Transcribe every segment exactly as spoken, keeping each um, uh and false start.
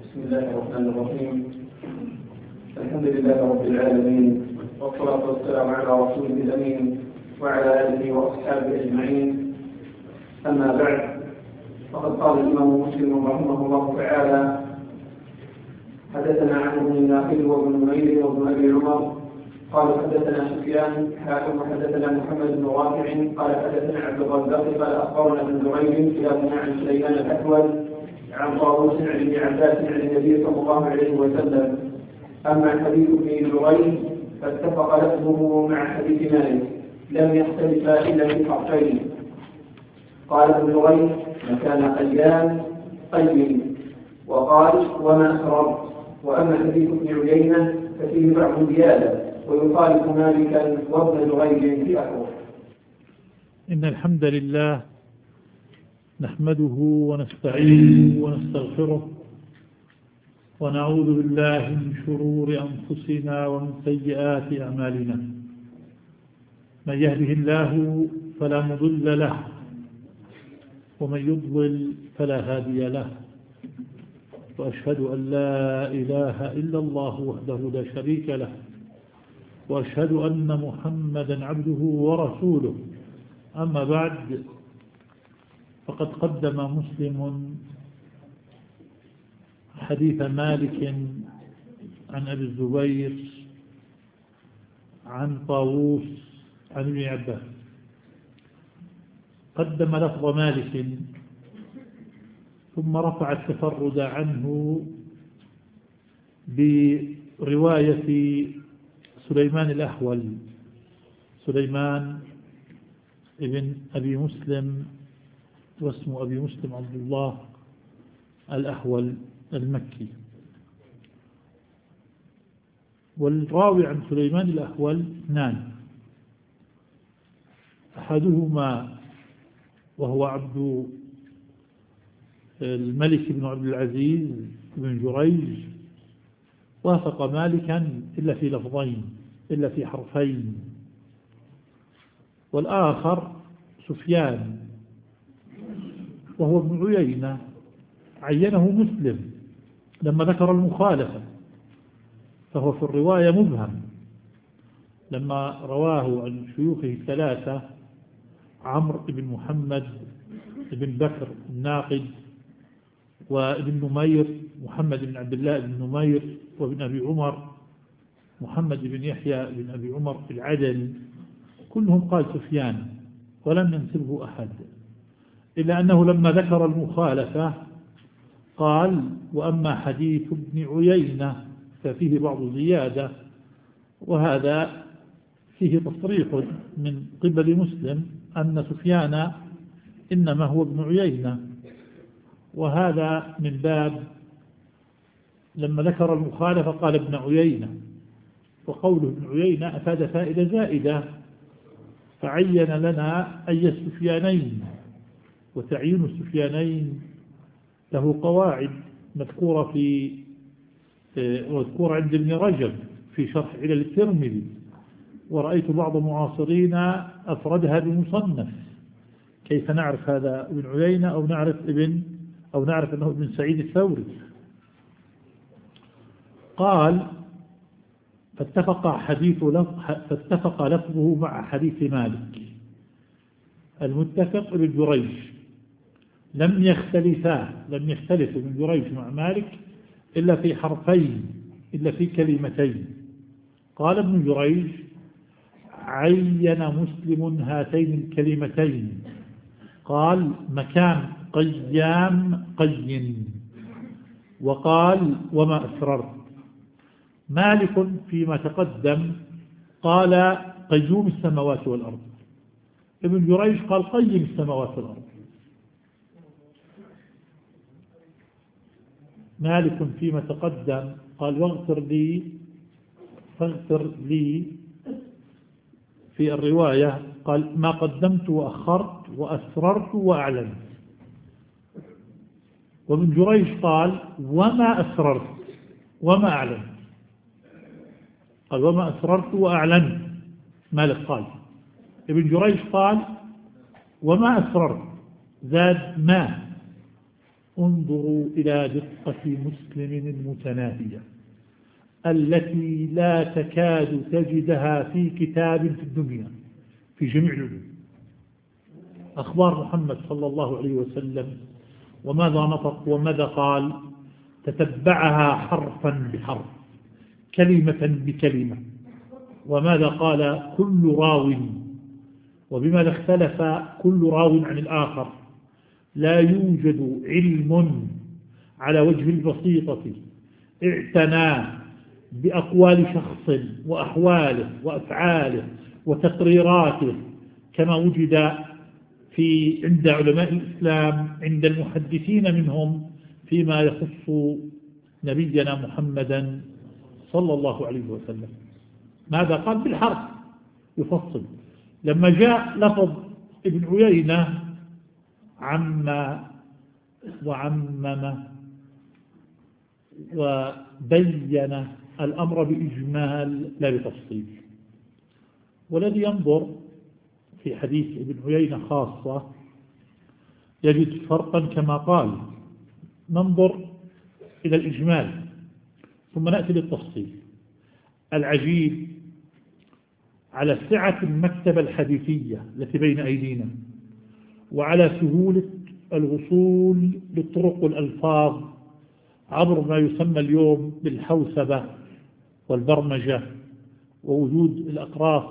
بسم الله الرحمن الرحيم. الحمد لله رب العالمين، والصلاة والسلام على رسوله الأمين وعلى آله وأصحابه أجمعين. أما بعد، فقد قال الإمام مسلم رحمه الله تعالى: حدثنا عمرو بن الناقد وابن نمير وابن أبي عمر قال حدثنا سفيان حاكم حدثنا محمد بن رافع قال حدثنا عبد الرزاق قال أخبرنا ابن جريج كلاهما عن سليمان الأحول عن طاووس عن ابن عباس عن النبي صلى الله عليه وسلم. أما حديث ابن جريج فاتفق لفظه مع حديث مالك، لم يختلفا إلا في حرفين. قال ابن جريج: مكان قيان قيم، وقال: وما أسررت. وأما حديث ابن عيينة ففيه بعض زيادة ويخالف مالكا وابن جريج في أحوال. إن الحمد لله نحمده ونستعينه ونستغفره ونعوذ بالله من شرور أنفسنا ومن سيئات أعمالنا. من يهده الله فلا مضل له ومن يضلل فلا هادي له، وأشهد أن لا إله إلا الله وحده لا شريك له، وأشهد أن محمدا عبده ورسوله. أما بعد، فقد قدم مسلم حديث مالك عن أبي الزبير عن طاووس عن ابن عباس. قدم لفظ مالك ثم رفع التفرد عنه برواية سليمان الأحول، سليمان ابن أبي مسلم، واسم أبي مسلم عبد الله الأحول المكي. والراوي عن سليمان الأحول اثنان: أحدهما وهو عبد الملك بن عبد العزيز بن جريج، وافق مالكا إلا في لفظين، إلا في حرفين. والآخر سفيان وهو ابن عيينة، عينه مسلم لما ذكر المخالفة، فهو في الرواية مبهم لما رواه عن شيوخه الثلاثة: عمرو بن محمد بن بكر الناقد، وابن نمير محمد بن عبد الله بن نمير، وابن أبي عمر محمد بن يحيى بن أبي عمر العدني. كلهم قال سفيان ولم ينسبه أحد، إلا أنه لما ذكر المخالفة قال: وأما حديث ابن عيينة ففيه بعض زيادة. وهذا فيه تصريح من قبل مسلم أن سفيان إنما هو ابن عيينة، وهذا من باب لما ذكر المخالفة قال ابن عيينة، وقوله ابن عيينة أفاد فائدة زائدة، فعين لنا أي السفيانين. وتعيين السفيانين له قواعد مذكورة في مذكورة عند ابن رجب في شرح علل الترمذي، ورأيت بعض معاصرين أفردها بمصنف. كيف نعرف هذا ابن عيينة أو نعرف ابن أو نعرف أنه ابن سعيد الثوري؟ قال: فاتفق حديث فاتفق لفظه مع حديث مالك. المتفق ابن جريج، لم يختلفا لم يختلف ابن جريج مع مالك إلا في حرفين، إلا في كلمتين. قال ابن جريج: عين مسلم هاتين الكلمتين. قال: مكان قيام قين. وقال: وما أسررت. مالك فيما تقدم قال: قيوم السماوات والأرض. ابن جريج قال: قيم السماوات والأرض. مالك فيما تقدم قال: واغفر لي فاغفر لي. في الرواية قال: ما قدمت وأخرت وأسررت وأعلنت. وابن جريج قال: وما أسررت وما أعلنت. قال: وما أسررت وأعلنت. مالك قال. ابن جريج قال: وما أسررت، زاد ما، انظروا إلى دقة مسلم المتناهية التي لا تكاد تجدها في كتاب في الدنيا في جميع العلوم. أخبار محمد صلى الله عليه وسلم وماذا نطق وماذا قال تتبعها حرفا بحرف كلمة بكلمة، وماذا قال كل راو وبماذا اختلف كل راو عن الآخر. لا يوجد علم على وجه البسيطة اعتنى بأقوال شخص وأحواله وأفعاله وتقريراته كما وجد في عند علماء الإسلام عند المحدثين منهم فيما يخص نبينا محمدا صلى الله عليه وسلم. ماذا قال؟ بالحرف يفصل. لما جاء لفظ ابن عيينة عم وعمم وبين الأمر بإجمال لا بتفصيل. والذي ينظر في حديث ابن عيينة خاصة يجد فرقا كما قال. ننظر إلى الإجمال ثم نأتي للتفصيل. العجيب على سعة المكتبة الحديثية التي بين أيدينا وعلى سهولة الوصول للطرق والألفاظ عبر ما يسمى اليوم بالحوسبة والبرمجة ووجود الأقراص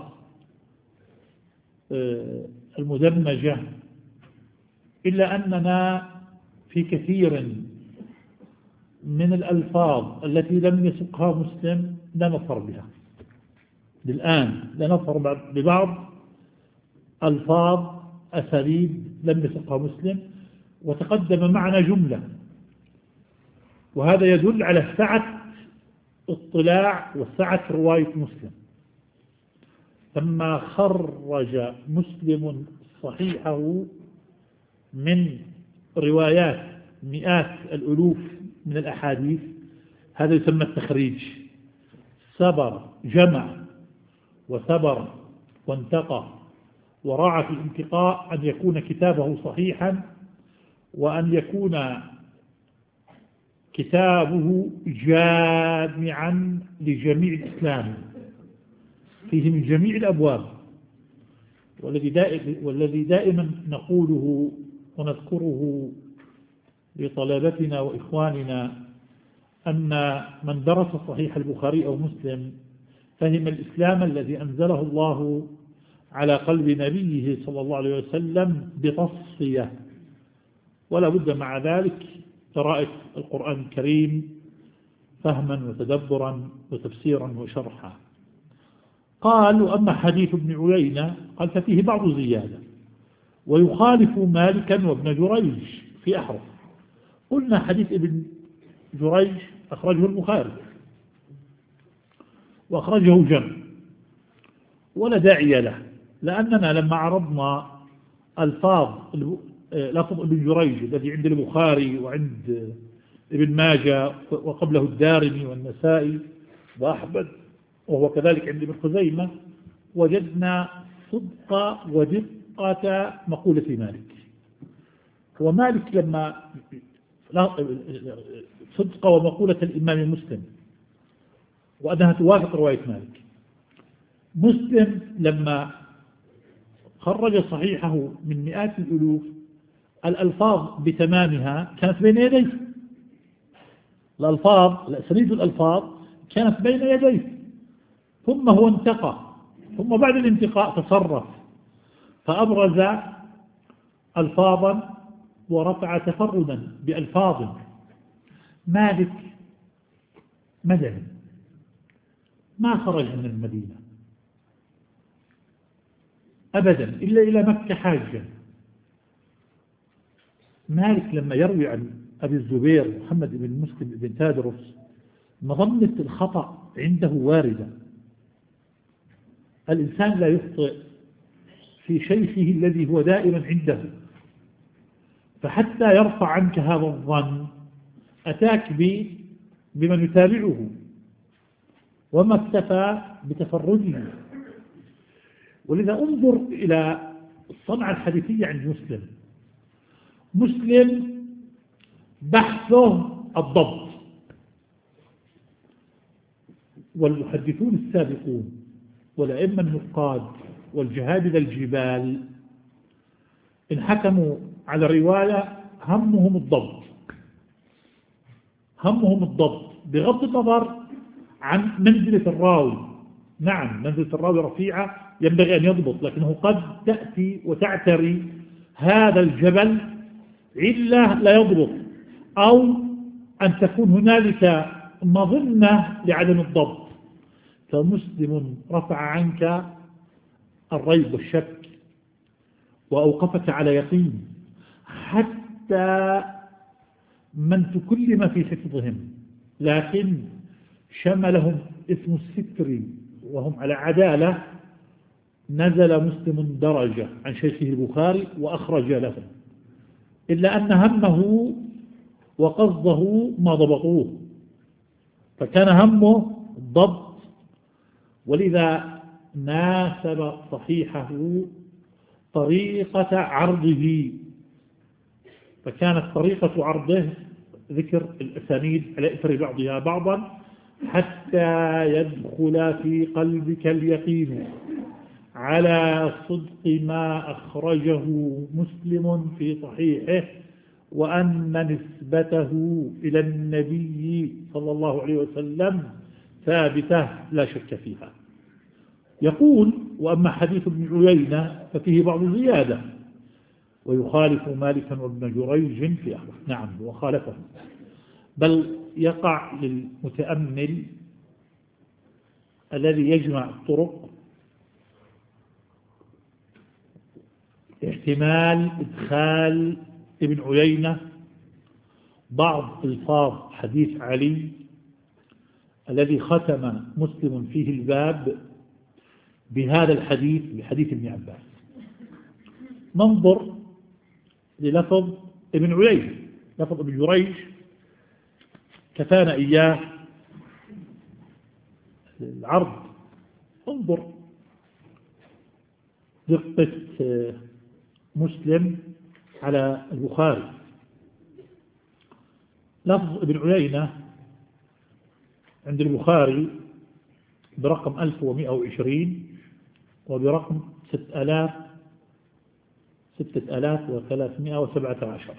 المدمجة، إلا أننا في كثير من الألفاظ التي لم يسقها مسلم لا نظفر بها للآن، لا نظفر ببعض ألفاظ أساليب لم يسقها مسلم وتقدم معنا جملة، وهذا يدل على سعة اطلاع وسعة رواية مسلم. لما خرج مسلم صحيحه من روايات مئات الألوف من الأحاديث هذا يسمى التخريج. سبر جمع وسبر وانتقى وراعى في الانتقاء أن يكون كتابه صحيحا وأن يكون كتابه جامعا لجميع الإسلام فيه من جميع الأبواب. والذي دائما, والذي دائما نقوله ونذكره لطلبتنا وإخواننا أن من درس صحيح البخاري أو مسلم فهم الإسلام الذي أنزله الله على قلب نبيه صلى الله عليه وسلم بتصفية، ولا بد مع ذلك قراءة القرآن الكريم فهما وتدبرا وتفسيرا وشرحا. قال: وأما حديث ابن عيينة قال ففيه بعض زيادة ويخالف مالكا وابن جريج في أحرف. قلنا حديث ابن جريج أخرجه البخاري وأخرجه جمع ولا داعي له، لأننا لما عرضنا ألفاظ لفظ ابن جريج الذي عند البخاري وعند ابن ماجه وقبله الدارمي والنسائي وأحمد وهو كذلك عند ابن خزيمة وجدنا صدق ودقة مقولة مالك. ومالك لما صدق ومقولة الإمام مسلم وأنها توافق رواية مالك. مسلم لما خرج صحيحه من مئات الألوف الألفاظ بتمامها كانت بين يديه، الألفاظ الأسانيد الألفاظ كانت بين يديه، ثم هو انتقى، ثم بعد الانتقاء تصرف فأبرز ألفاظا ورفع تفردا بألفاظ. مالك مدني ما خرج من المدينة أبدا إلا إلى مكة حاجة. مالك لما يروي عن أبي الزبير محمد بن مسلم بن تادرس مظنة الخطأ عنده واردة. الإنسان لا يخطئ في شيخه الذي هو دائما عنده، فحتى يرفع عنك هذا الظن أتاك بمن يتابعه وما اكتفى بتفرده. ولذا انظر إلى الصنعة الحديثية عند مسلم. مسلم بحثه الضبط. والمحدثون السابقون والأئمة النقاد والجهابذة الجبال إن حكموا على الرواية همهم الضبط، همهم الضبط بغض النظر عن منزلة الراوي. نعم منزلة الراوي رفيعة ينبغي أن يضبط، لكنه قد تأتي وتعتري هذا الجبل علة لا يضبط، أو أن تكون هنالك مظنة لعدم الضبط. فمسلم رفع عنك الريب والشك وأوقفك على يقين، حتى من تكلم في حفظهم لكن شملهم اسم الستر وهم على عدالة، نزل مسلم درجة عن شيخه البخاري وأخرج له، إلا أن همه وقصده ما ضبطوه، فكان همه الضبط. ولذا ناسب صحيحه طريقة عرضه، فكانت طريقة عرضه ذكر الأسانيد على إثر بعضها بعضا حتى يدخل في قلبك اليقين على صدق ما أخرجه مسلم في صحيحه، وأن نسبته إلى النبي صلى الله عليه وسلم ثابتة لا شك فيها. يقول: وأما حديث ابن عيينة ففيه بعض زيادة ويخالف مالكا وابن جريج في أحوال. نعم وخالفه، بل يقع للمتأمل الذي يجمع الطرق احتمال إدخال ابن عيينة بعض ألفاظ حديث علي الذي ختم مسلم فيه الباب بهذا الحديث بحديث ابن عباس. ننظر للفظ ابن عيينة. لفظ ابن جريج كفانا إياه العرض. انظر دقة مسلم على البخاري. لفظ ابن عيينة عند البخاري برقم ألف ومئة وعشرين وبرقم ستة آلاف ستة آلاف وثلاثمائة وسبعة عشر.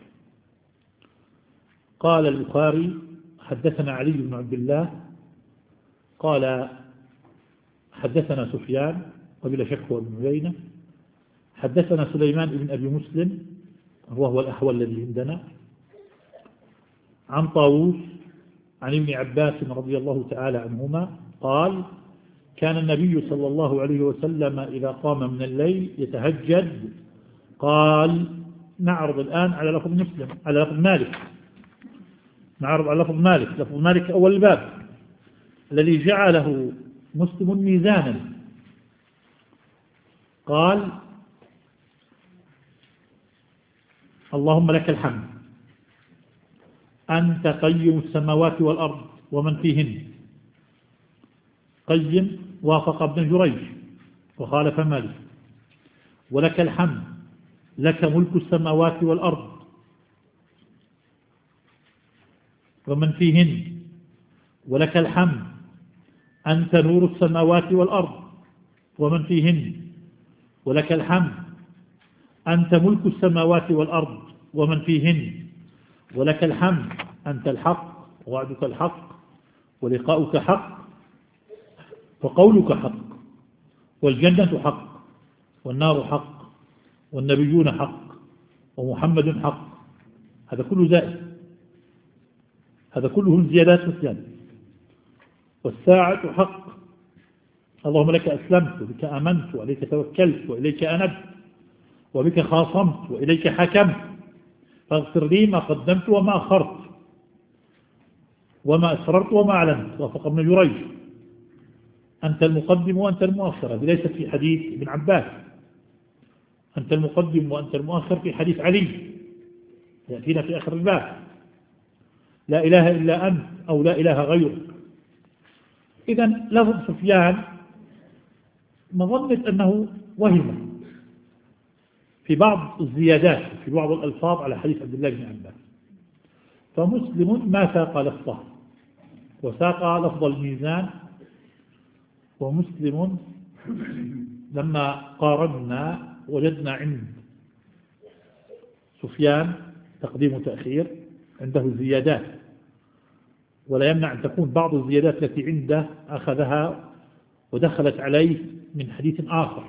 قال البخاري: حدثنا علي بن عبد الله قال حدثنا سفيان وبلا شك هو ابن عيينة. حدثنا سليمان بن أبي مسلم وهو الأحول الذي عندنا عن طاووس عن ابن عباس رضي الله تعالى عنهما قال: كان النبي صلى الله عليه وسلم إذا قام من الليل يتهجد. قال: نعرض الآن على لفظ مسلم على لفظ مالك نعرض على لفظ مالك لفظ مالك أول الباب الذي جعله مسلم ميزانا. قال: اللهم لك الحمد أنت قيم السماوات والأرض ومن فيهن. قيم وافق ابن جريج وخالف مالك. ولك الحمد لك ملك السماوات والأرض ومن فيهن. ولك الحمد أنت نور السماوات والأرض ومن فيهن. ولك الحمد أنت ملك السماوات والأرض ومن فيهن. ولك الحمد أنت الحق ووعدك الحق ولقاؤك حق وقولك حق والجنة حق والنار حق والنبيون حق ومحمد حق. هذا كله زائد، هذا كله الزيادات والزيادة. والساعة حق. اللهم لك أسلمت وبك آمنت وإليك توكلت وإليك أنبت وبك خاصمت وإليك حكمت فاغفر لي ما قدمت وما أخرت وما أسررت وما أعلنت. وافق ابن جريج. أنت المقدم وأنت المؤخر. هذه ليست في حديث ابن عباس. أنت المقدم وأنت المؤخر في حديث علي يأتينا في آخر الباب. لا إله إلا أنت أو لا إله غيرك. إذن لفظ سفيان مظنة أنه وهم في بعض الزيادات في بعض الألفاظ على حديث عبد الله بن عباس. فمسلم ما ساق لفظه وساق لفظ الميزان، ومسلم لما قارنا وجدنا عند سفيان تقديم وتأخير، عنده زيادات، ولا يمنع أن تكون بعض الزيادات التي عنده أخذها ودخلت عليه من حديث آخر.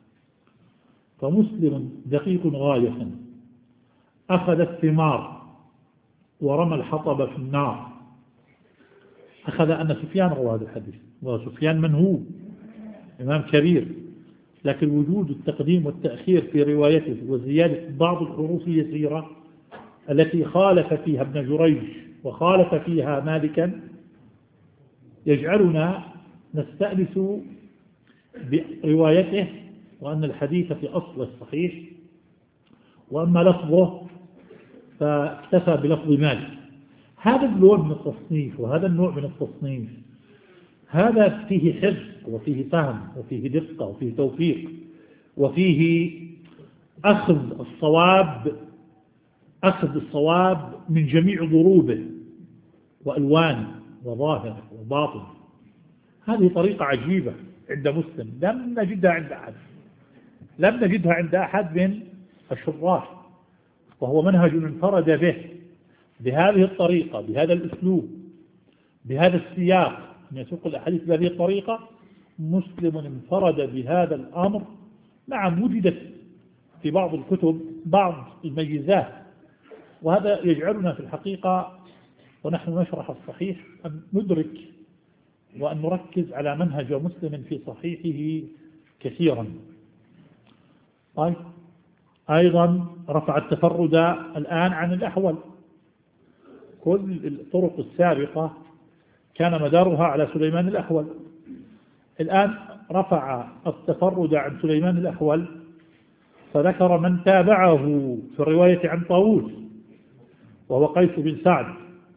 فمسلم دقيق غاية أخذ الثمار ورمى الحطب في النار، أخذ أن سفيان روى هذا الحديث، وسفيان من هو إمام كبير، لكن وجود التقديم والتأخير في روايته وزيادة بعض الحروف اليسيرة التي خالف فيها ابن جريج وخالف فيها مالكا يجعلنا نستأنس بروايته، وأن الحديث في أصل الصحيح، وأما لفظه فاكتفى بلفظ مالك. هذا النوع من التصنيف وهذا النوع من التصنيف هذا فيه حفظ وفيه فهم وفيه دقة وفيه توفيق وفيه أخذ الصواب أخذ الصواب من جميع ضروبه وألوان وظاهر وباطن. هذه طريقة عجيبة عند مسلم لم نجدها عند أحد، لم نجدها عند أحد من الشراح، وهو منهج انفرد به بهذه الطريقة بهذا الأسلوب بهذا السياق من يسوق الأحاديث بهذه الطريقة. مسلم انفرد بهذا الأمر. نعم وجدت في بعض الكتب بعض الميزات، وهذا يجعلنا في الحقيقة ونحن نشرح الصحيح أن ندرك وأن نركز على منهج مسلم في صحيحه كثيرا. طيب أيضا رفع التفرد الآن عن الأحول. كل الطرق السابقة كان مدارها على سليمان الأحول، الآن رفع التفرد عن سليمان الأحول فذكر من تابعه في الرواية عن طاووس وهو قيس بن سعد.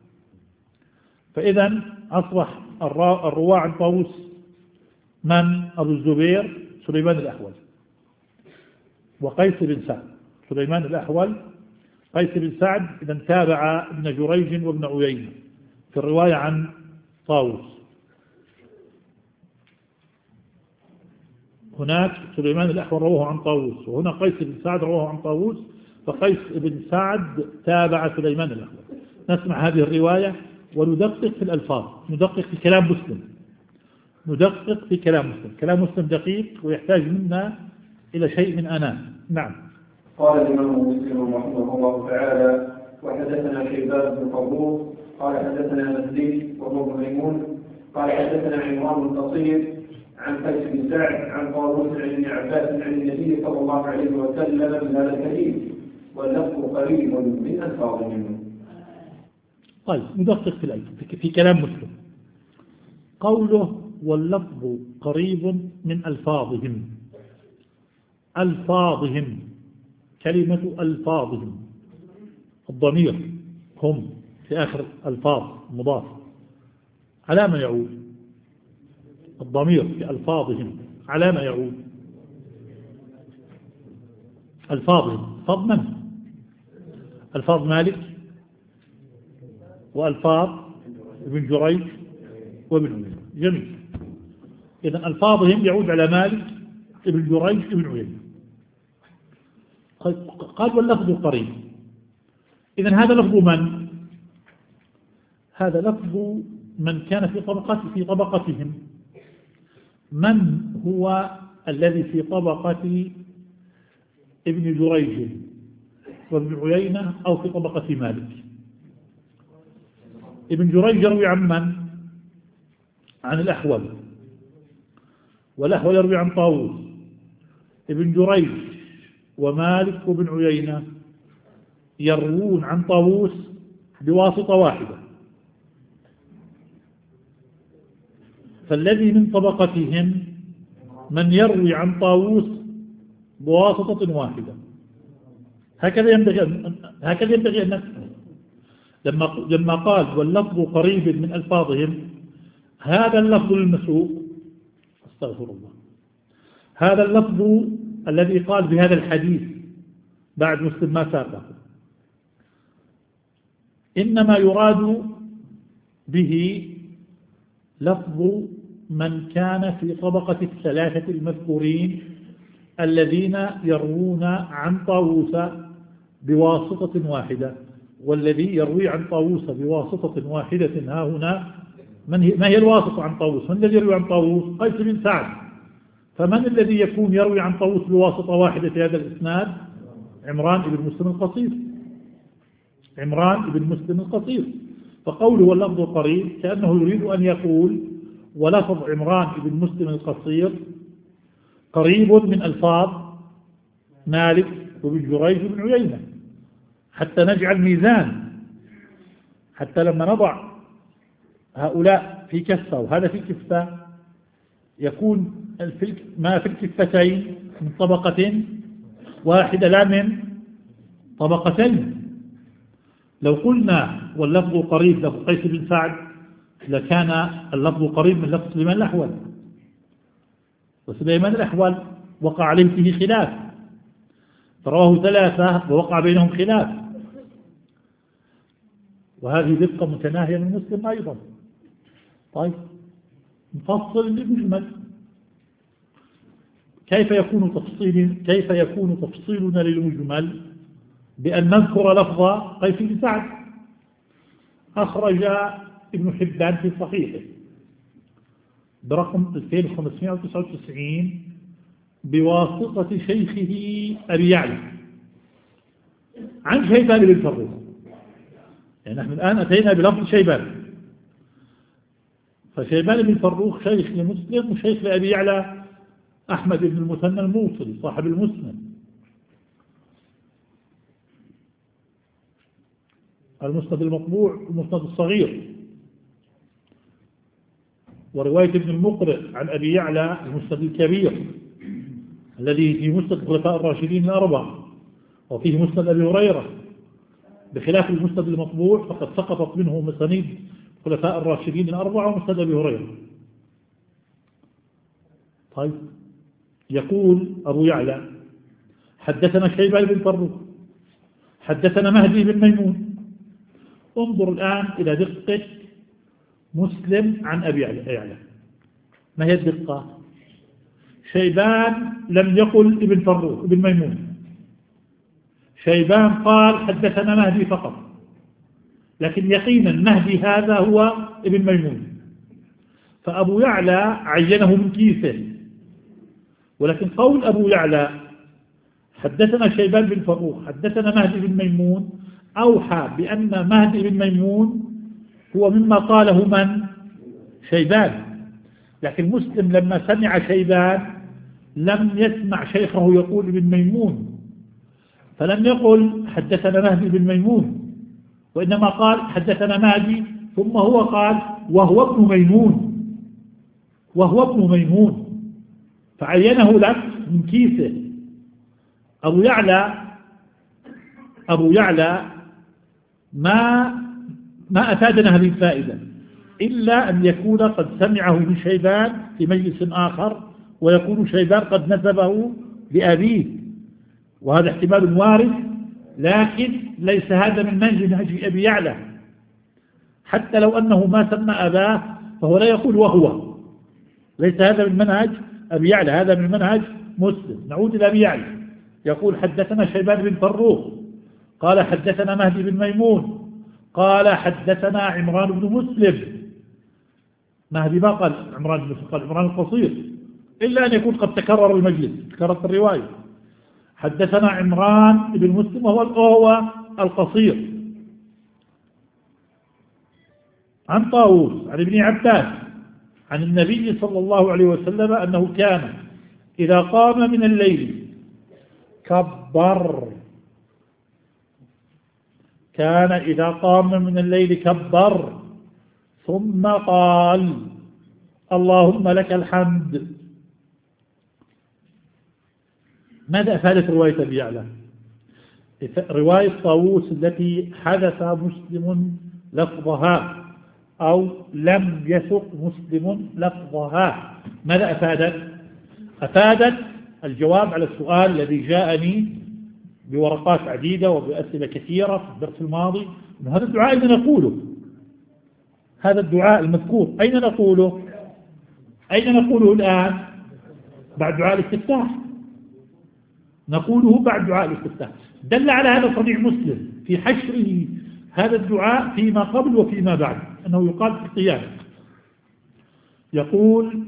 فإذا أصبح الرواة عن طاووس من؟ أبو الزبير سليمان الأحول وقيس بن سعد. سليمان الأحول قيس بن سعد إذا تابع ابن جريج وابن عيينة في الرواية عن طاووس. هناك سليمان الأحول رواه عن طاووس، وهنا قيس بن سعد رواه عن طاووس، فقيس بن سعد تابع سليمان الأحول. نسمع هذه الرواية وندقق في الألفاظ، ندقق في كلام مسلم، ندقق في كلام مسلم. كلام مسلم دقيق ويحتاج منا إلى شيء من أنام. نعم. قال الإمام مسلم رحمه الله تعالى: وحدثنا شيبان بن قبوس قال حدثنا مزيد وهو ميمون قال حدثنا عمران بن قصير عن قيس بن سعد عن طاووس عن ابن عباس عن النبي صلى الله عليه وسلم بهذا الحديث واللفظ قريب من ألفاظهم. طيب ندقق في الآية في كلام مسلم. قوله واللفظ قريب من ألفاظهم، ألفاظهم كلمة ألفاظهم الضمير هم في آخر ألفاظ مضاف، على ما يعود؟ الضمير في ألفاظهم على ما يعود؟ ألفاظهم ألفاظ من؟ ألفاظ مالك وألفاظ ابن جريج وابن عيينة. جميل. إذن ألفاظهم يعود على مالك ابن جريج ابن عيينة. قال واللفظ قريب. إذن هذا لفظ من؟ هذا لفظ من كان في طبقة في طبقتهم. من هو الذي في طبقة ابن جريج وابن عيينة أو في طبقة مالك؟ ابن جريج يروي عن من؟ عن الأحول، والأحول يروي عن طاووس. ابن جريج ومالك وابن عيينة يروون عن طاووس بواسطة واحدة، فالذي من طبقتهم من يروي عن طاووس بواسطة واحدة. هكذا ينبغي أن هكذا ينبغي أن نفهم. لما لما قال واللفظ قريب من ألفاظهم، هذا اللفظ المسوق، استغفر الله، هذا اللفظ الذي قال بهذا الحديث بعد مسلم ما ساقه، إنما يراد به لفظ من كان في طبقة الثلاثة المذكورين الذين يروون عن طاووس بواسطة واحدة. والذي يروي عن طاووس بواسطة واحدة ها هنا من هي ما هي الواسطة عن طاووس؟ من الذي يروي عن طاووس؟ قيس بن سعد. فمن الذي يكون يروي عن طاووس بواسطة واحدة في هذا الإسناد؟ عمران بن مسلم القصير. عمران بن مسلم القصير. فقوله واللفظ قريب كأنه يريد أن يقول ولفظ عمران بن مسلم القصير قريب من ألفاظ مالك وابن جريج بن عيينة، حتى نجعل ميزان، حتى لما نضع هؤلاء في كفة وهذا في كفة يكون ما في الكفتين من طبقة واحدة لا من طبقتين. لو قلنا واللفظ قريب لفظ قيس بن سعد لكان اللفظ قريب من لفظ سليمان الأحول، وسليمان الأحول وقع عليه فيه خلاف، فرواه ثلاثة ووقع بينهم خلاف، وهذه دقة متناهية من مسلم أيضا. طيب نفصل المجمل. كيف يكون تفصيل كيف يكون تفصيلنا للمجمل؟ بأن نذكر لفظ قيس بن سعد. أخرج ابن حبان في صحيحه برقم ألفين وخمسمائة وتسعة وتسعين بواسطة شيخه أبي يعلى عن شيبان بن فروخ. يعني نحن الآن أتينا بلفظ شيبان، فشيبان بن فروخ شيخ لمسلم وشيخ لأبي يعلى أحمد بن المثنى الموصلي صاحب المسند. المسند المطبوع المسند الصغير، ورواية ابن المقرئ عن أبي يعلى المسند الكبير الذي في مسند الخلفاء الراشدين الأربعة وفيه مسند أبي هريرة، بخلاف المسند المطبوع فقد سقطت منه مسانيد الخلفاء الراشدين الأربعة ومسند أبي هريرة. طيب يقول أبو يعلى حدثنا شيبان بن فروخ حدثنا مهدي بن ميمون. انظر الآن إلى دقة مسلم عن أبي يعلى. ما هي الدقة؟ شيبان لم يقل ابن فروخ ابن ميمون، شيبان قال حدثنا مهدي فقط، لكن يقينا مهدي هذا هو ابن ميمون، فأبو يعلى عينه من كيسه. ولكن قول أبو يعلى حدثنا شيبان بن فروخ حدثنا مهدي بن ميمون أوحى بأن مهدي بن ميمون هو مما قاله من؟ شيبان. لكن مسلم لما سمع شيبان لم يسمع شيخه يقول ابن ميمون، فلم يقل حدثنا مهدي بن ميمون، وإنما قال حدثنا مهدي، ثم هو قال وهو ابن ميمون وهو ابن ميمون، فعينه لك من كيسه. أبو يعلى أبو يعلى ما ما أفادنا هذه الفائدة إلا أن يكون قد سمعه من شيبان في مجلس آخر، ويكون شيبان قد نسبه لأبيه، وهذا احتمال وارد، لكن ليس هذا من منهج أبي يعلى. حتى لو أنه ما سمى أباه فهو لا يقول وهو، ليس هذا من منهج أبي يعلى، هذا من منهج مسلم. نعود إلى أبي يعلى، يقول حدثنا شيبان بن فروخ قال حدثنا مهدي بن ميمون قال حدثنا عمران بن مسلم. مهدي ما قال عمران بن مسلم، قال عمران القصير، إلا أن يكون قد تكرر المجلس، تكررت الرواية. حدثنا عمران بن مسلم وهو القصير عن طاووس عن ابن عباس عن النبي صلى الله عليه وسلم أنه كان إذا قام من الليل كبر كان إذا قام من الليل كبر ثم قال اللهم لك الحمد. ماذا أفادت رواية أبي يعلى؟ رواية طاووس التي حدث مسلم لفظها أو لم يسق مسلم لفظها، ماذا أفادت؟ أفادت الجواب على السؤال الذي جاءني بورقات عديدة وبأسئلة كثيرة في الدرس الماضي. هذا الدعاء أين نقوله؟ هذا الدعاء المذكور أين نقوله؟ أين نقوله الآن؟ بعد دعاء الاستفتاح، نقوله بعد دعاء الاستفتاح. دل على هذا صحيح مسلم في حشره هذا الدعاء فيما قبل وفيما بعد أنه يقال في القيام. يقول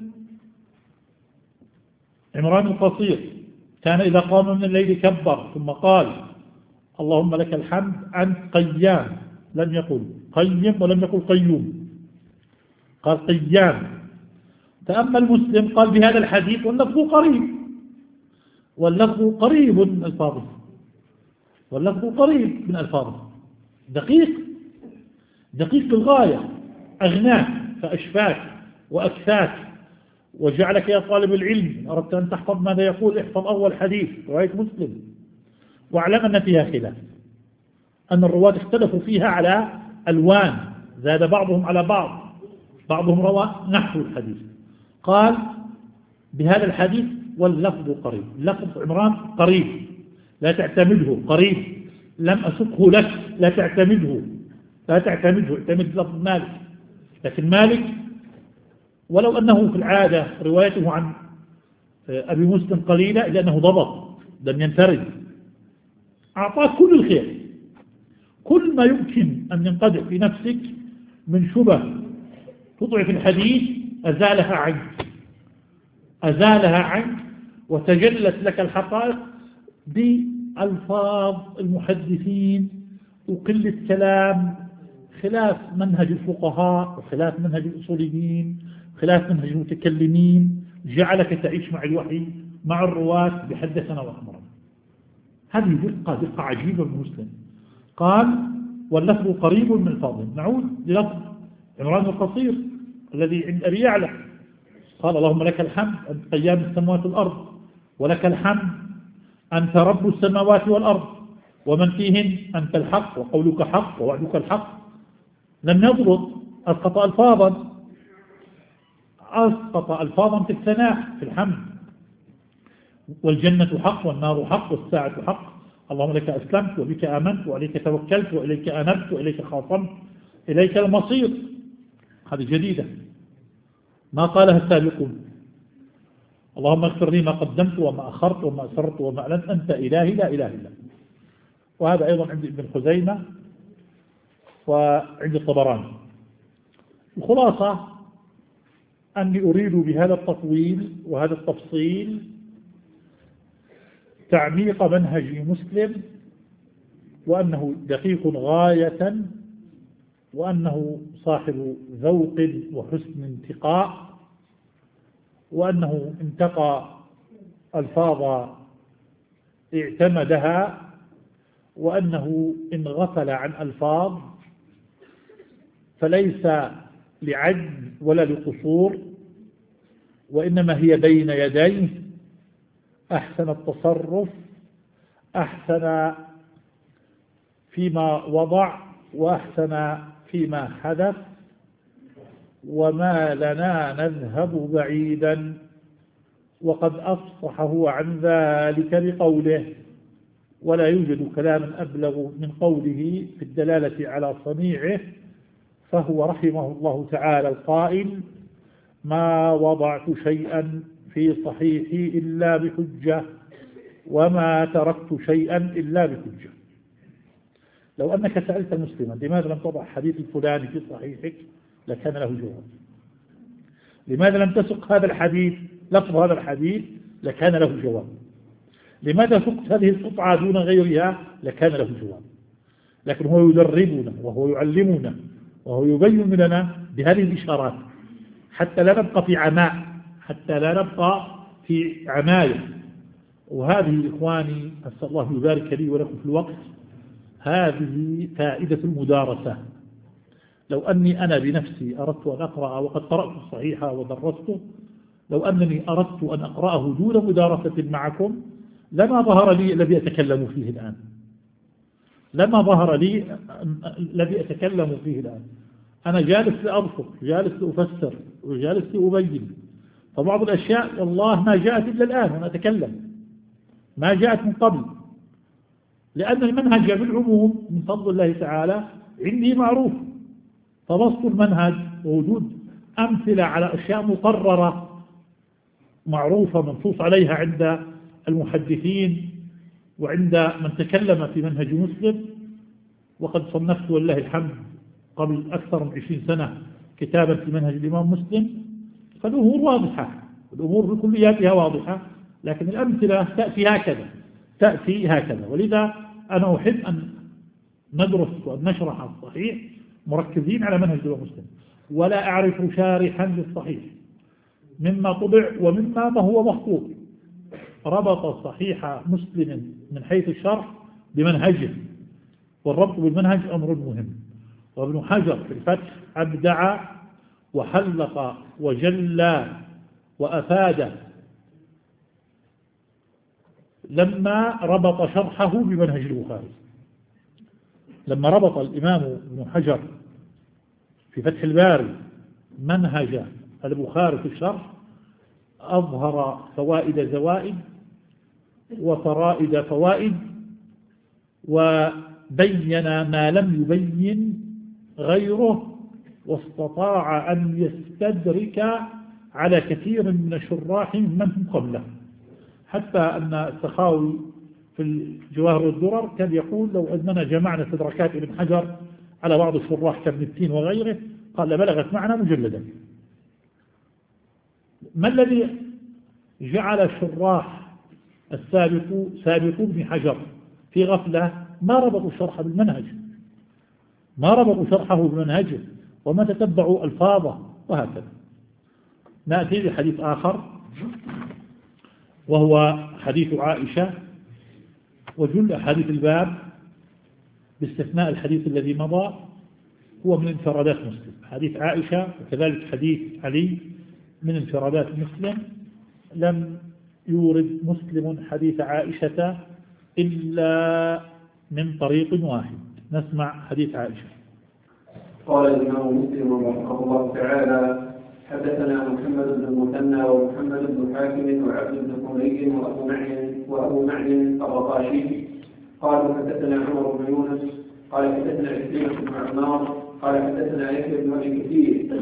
عمران القصير: كان إذا قام من الليل كبر ثم قال اللهم لك الحمد أنت قيام، لم يقل قيم ولم يقل قيوم، قال قيام. تأمل مسلم قال بهذا الحديث واللفظ قريب، واللفظ قريب من ألفاظه، واللفظ قريب من ألفاظه، دقيق دقيق للغاية، أغناك فأشفاك وأكفاك وجعلك يا طالب العلم أردت أن تحفظ ماذا يقول احفظ أول حديث رواية مسلم، واعلم أن فيها خلاف، أن الرواة اختلفوا فيها على ألوان، زاد بعضهم على بعض، بعضهم روى نحو الحديث. قال بهذا الحديث واللفظ قريب، لفظ عمران قريب لا تعتمده، قريب لم أسقه لك لا تعتمده، لا تعتمده، اعتمد لفظ مالك. لكن مالك ولو أنه في العادة روايته عن أبي مسلم قليلة إلا أنه ضبط لم ينفرد، أعطاك كل الخير، كل ما يمكن أن ينقدح في نفسك من شبه تضعف الحديث أزالها عنك، أزالها عنك وتجلت لك الحقائق بألفاظ المحدثين وقلة كلام، خلاف منهج الفقهاء وخلاف منهج الأصوليين، خلاف منهج المتكلمين، جعلك تعيش مع الوحي مع الرواة بحدثنا وأخبرنا. هذه دقة دقة عجيبة من مسلم. قال واللفظ قريب من الفاضل. نعود للفظ عمران القصير الذي عند أبي يعلى، قال اللهم لك الحمد أنت قيام السماوات والأرض، ولك الحمد أنت رب السماوات والأرض ومن فيهن، أنت الحق وقولك حق ووعدك الحق. لم يضبط، أسقط ألفاظا، أسقط ألفاظا في الثناء في الحمد. والجنة حق والنار حق والساعة حق، اللهم لك أسلمت وبك آمنت وعليك توكلت وإليك أنبت وإليك خاصمت إليك المصير. هذه جديدة ما قالها السابقون. اللهم اغفر لي ما قدمت وما أخرت وما أسررت وما أعلنت، أنت إلهي لا إله إلا. وهذا أيضا عند ابن خزيمة وعند الطبراني. الخلاصة أني أريد بهذا التطويل وهذا التفصيل تعميق منهج مسلم، وأنه دقيق غاية، وأنه صاحب ذوق وحسن انتقاء، وأنه انتقى ألفاظ اعتمدها، وأنه إن غفل عن ألفاظ فليس لعجز ولا لقصور، وإنما هي بين يديه أحسن التصرف، أحسن فيما وضع وأحسن فيما حدث، وما لنا نذهب بعيدا. وقد أفصح هو عن ذلك بقوله: ولا يوجد كلام أبلغ من قوله في الدلالة على صنيعه، فهو رحمه الله تعالى القائل: ما وضعت شيئا في صحيحي إلا بحجة، وما تركت شيئا إلا بحجة. لو أنك سألت مسلما لماذا لم تضع حديث الفلاني في صحيحك لكان له جواب. لماذا لم تسق هذا الحديث لفظ هذا الحديث لكان له جواب. لماذا سقت هذه القطعة دون غيرها لكان له جواب. لكن هو يدربنا وهو يعلمنا وهو يبين لنا بهذه الإشارات حتى لا نبقى في عماء، حتى لا نبقى في عماية. وهذه إخواني أسأل الله يبارك لي ولكم في الوقت، هذه فائدة المدارسة. لو أني أنا بنفسي أردت أن أقرأ وقد قرأت الصحيح ودرسته، لو أنني أردت أن أقرأه دون مدارسة معكم لما ظهر لي الذي أتكلم فيه الآن، لما ظهر لي الذي أتكلم فيه الآن. أنا جالس لأضبط، جالس لأفسر، وجالس لأبين. فبعض الأشياء والله ما جاءت إلا الآن وأنا أتكلم، ما جاءت من قبل. لأن المنهج بالعموم من فضل الله تعالى عندي معروف، فبسط المنهج ووجود أمثلة على أشياء مقررة معروفة منصوص عليها عند المحدثين وعند من تكلم في منهج مسلم. وقد صنفت والله الحمد قبل أكثر من عشرين سنة كتابا في منهج الإمام مسلم، فالأمور واضحة، الأمور بكلياتها واضحة، لكن الأمثلة تأتي هكذا تأتي هكذا ولذا أنا أحب أن ندرس وأن نشرح الصحيح مركزين على منهج الإمام مسلم، ولا أعرف شارحا للصحيح مما طبع ومما ما هو مخطوط ربط صحيح مسلم من حيث الشرح بمنهجه، والربط بالمنهج أمر مهم. وابن حجر في الفتح أبدع وحلق وجلى وأفاد لما ربط شرحه بمنهج البخاري. لما ربط الإمام ابن حجر في فتح الباري منهج البخاري في الشرح أظهر فوائد زوائد وفرائد فوائد، وبين ما لم يبين غيره، واستطاع أن يستدرك على كثير من الشراح من هم قبله، حتى أن السخاوي في الجواهر والدرر كان يقول لو أننا جمعنا استدراكات ابن حجر على بعض الشراح كابن التين وغيره قال لبلغت معنا مجلدا. ما الذي جعل الشراح السابق سابق ابن حجر في غفلة؟ ما ربطوا الشرح بالمنهج، ما ربطوا شرحه بمنهجه وما تتبعوا ألفاظه وهكذا. نأتي لحديث آخر وهو حديث عائشة، وجل حديث الباب باستثناء الحديث الذي مضى هو من انفرادات مسلم. حديث عائشة وكذلك حديث علي من انفرادات مسلم، لم يورد مسلم حديث عائشة إلا من طريق واحد. نسمع حديث عائشة. قال الإمام مسلم رحمه الله تعالى: حدثنا محمد بن المثنى ومحمد بن حاتم وعبد بن حميد وأبو معن وأبو معن الرقاشي قالوا حدثنا عمر بن يونس قال حدثنا عكرمة بن عمار قال حدثنا يحيى بن أبي كثير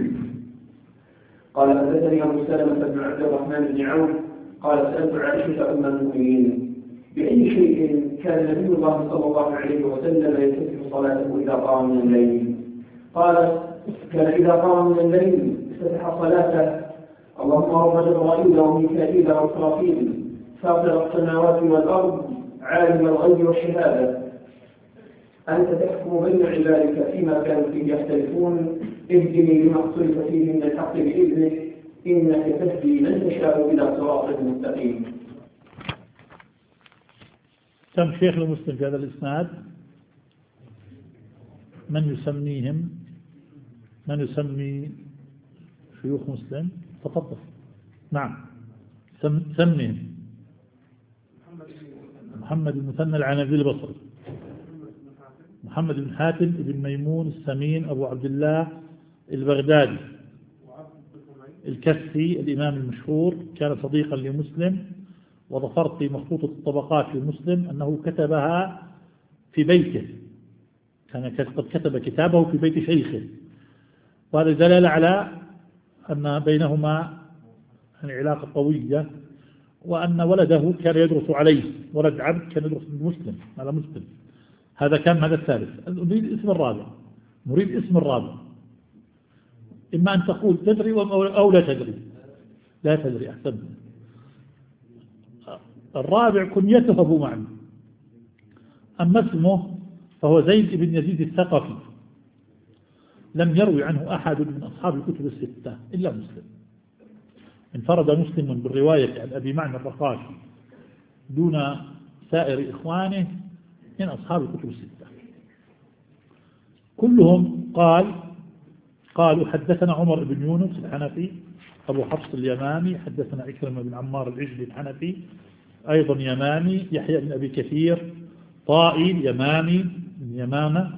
قال حدثني أبو سلمة بن عبد الرحمن بن عوف قال سألت عائشة أم المؤمنين بأي شيء كان نبي الله صلى الله عليه وسلم يفتتح صلاته إذا قام من الليل؟ قال: كان إذا قام من الليل افتتح صلاته: اللهم رب جبرائيل وميكائيل وإسرافيل فاطر السماوات والأرض عالم الغيب والشهادة أنت تحكم بين عبادك فيما كانوا فيه يختلفون اهدني لما اختلف فيه من الحق بإذنك إنك تهدي من تشاء إلى صراط مستقيم. كم شيخ المسلم في هذا الإسناد؟ من يسميهم؟ من يسمي شيوخ مسلم؟ تفضل. نعم سم سميهم. محمد بن المثنى العنزي البصري، محمد بن حاتم بن ميمون السمين أبو عبد الله البغدادي الكسي الإمام المشهور، كان صديقا لمسلم، وظفرت في مخطوطة الطبقات في مسلم أنه كتبها في بيته، كان قد كتب كتابه في بيت شيخه، وهذا دلالة على أن بينهما علاقة قوية، وأن ولده كان يدرس عليه، ولد عبد كان يدرس من مسلم على مسلم. هذا كان هذا الثالث. نريد الاسم الرابع، نريد اسم الرابع. إما أن تقول تدري أو لا تدري. لا تدري أحسن. الرابع كنيته أبو معن، أما اسمه فهو زيد بن يزيد الثقفي، لم يروي عنه أحد من أصحاب الكتب الستة إلا مسلم. انفرد مسلم بالرواية عن أبي معن الرقاشي دون سائر إخوانه من أصحاب الكتب الستة. كلهم قال قالوا حدثنا عمر بن يونس الحنفي أبو حفص اليمامي، حدثنا عكرمة بن عمار العجلي الحنفي أيضا يمامي، يحيى بن أبي كثير طائي يمامي من يمامة،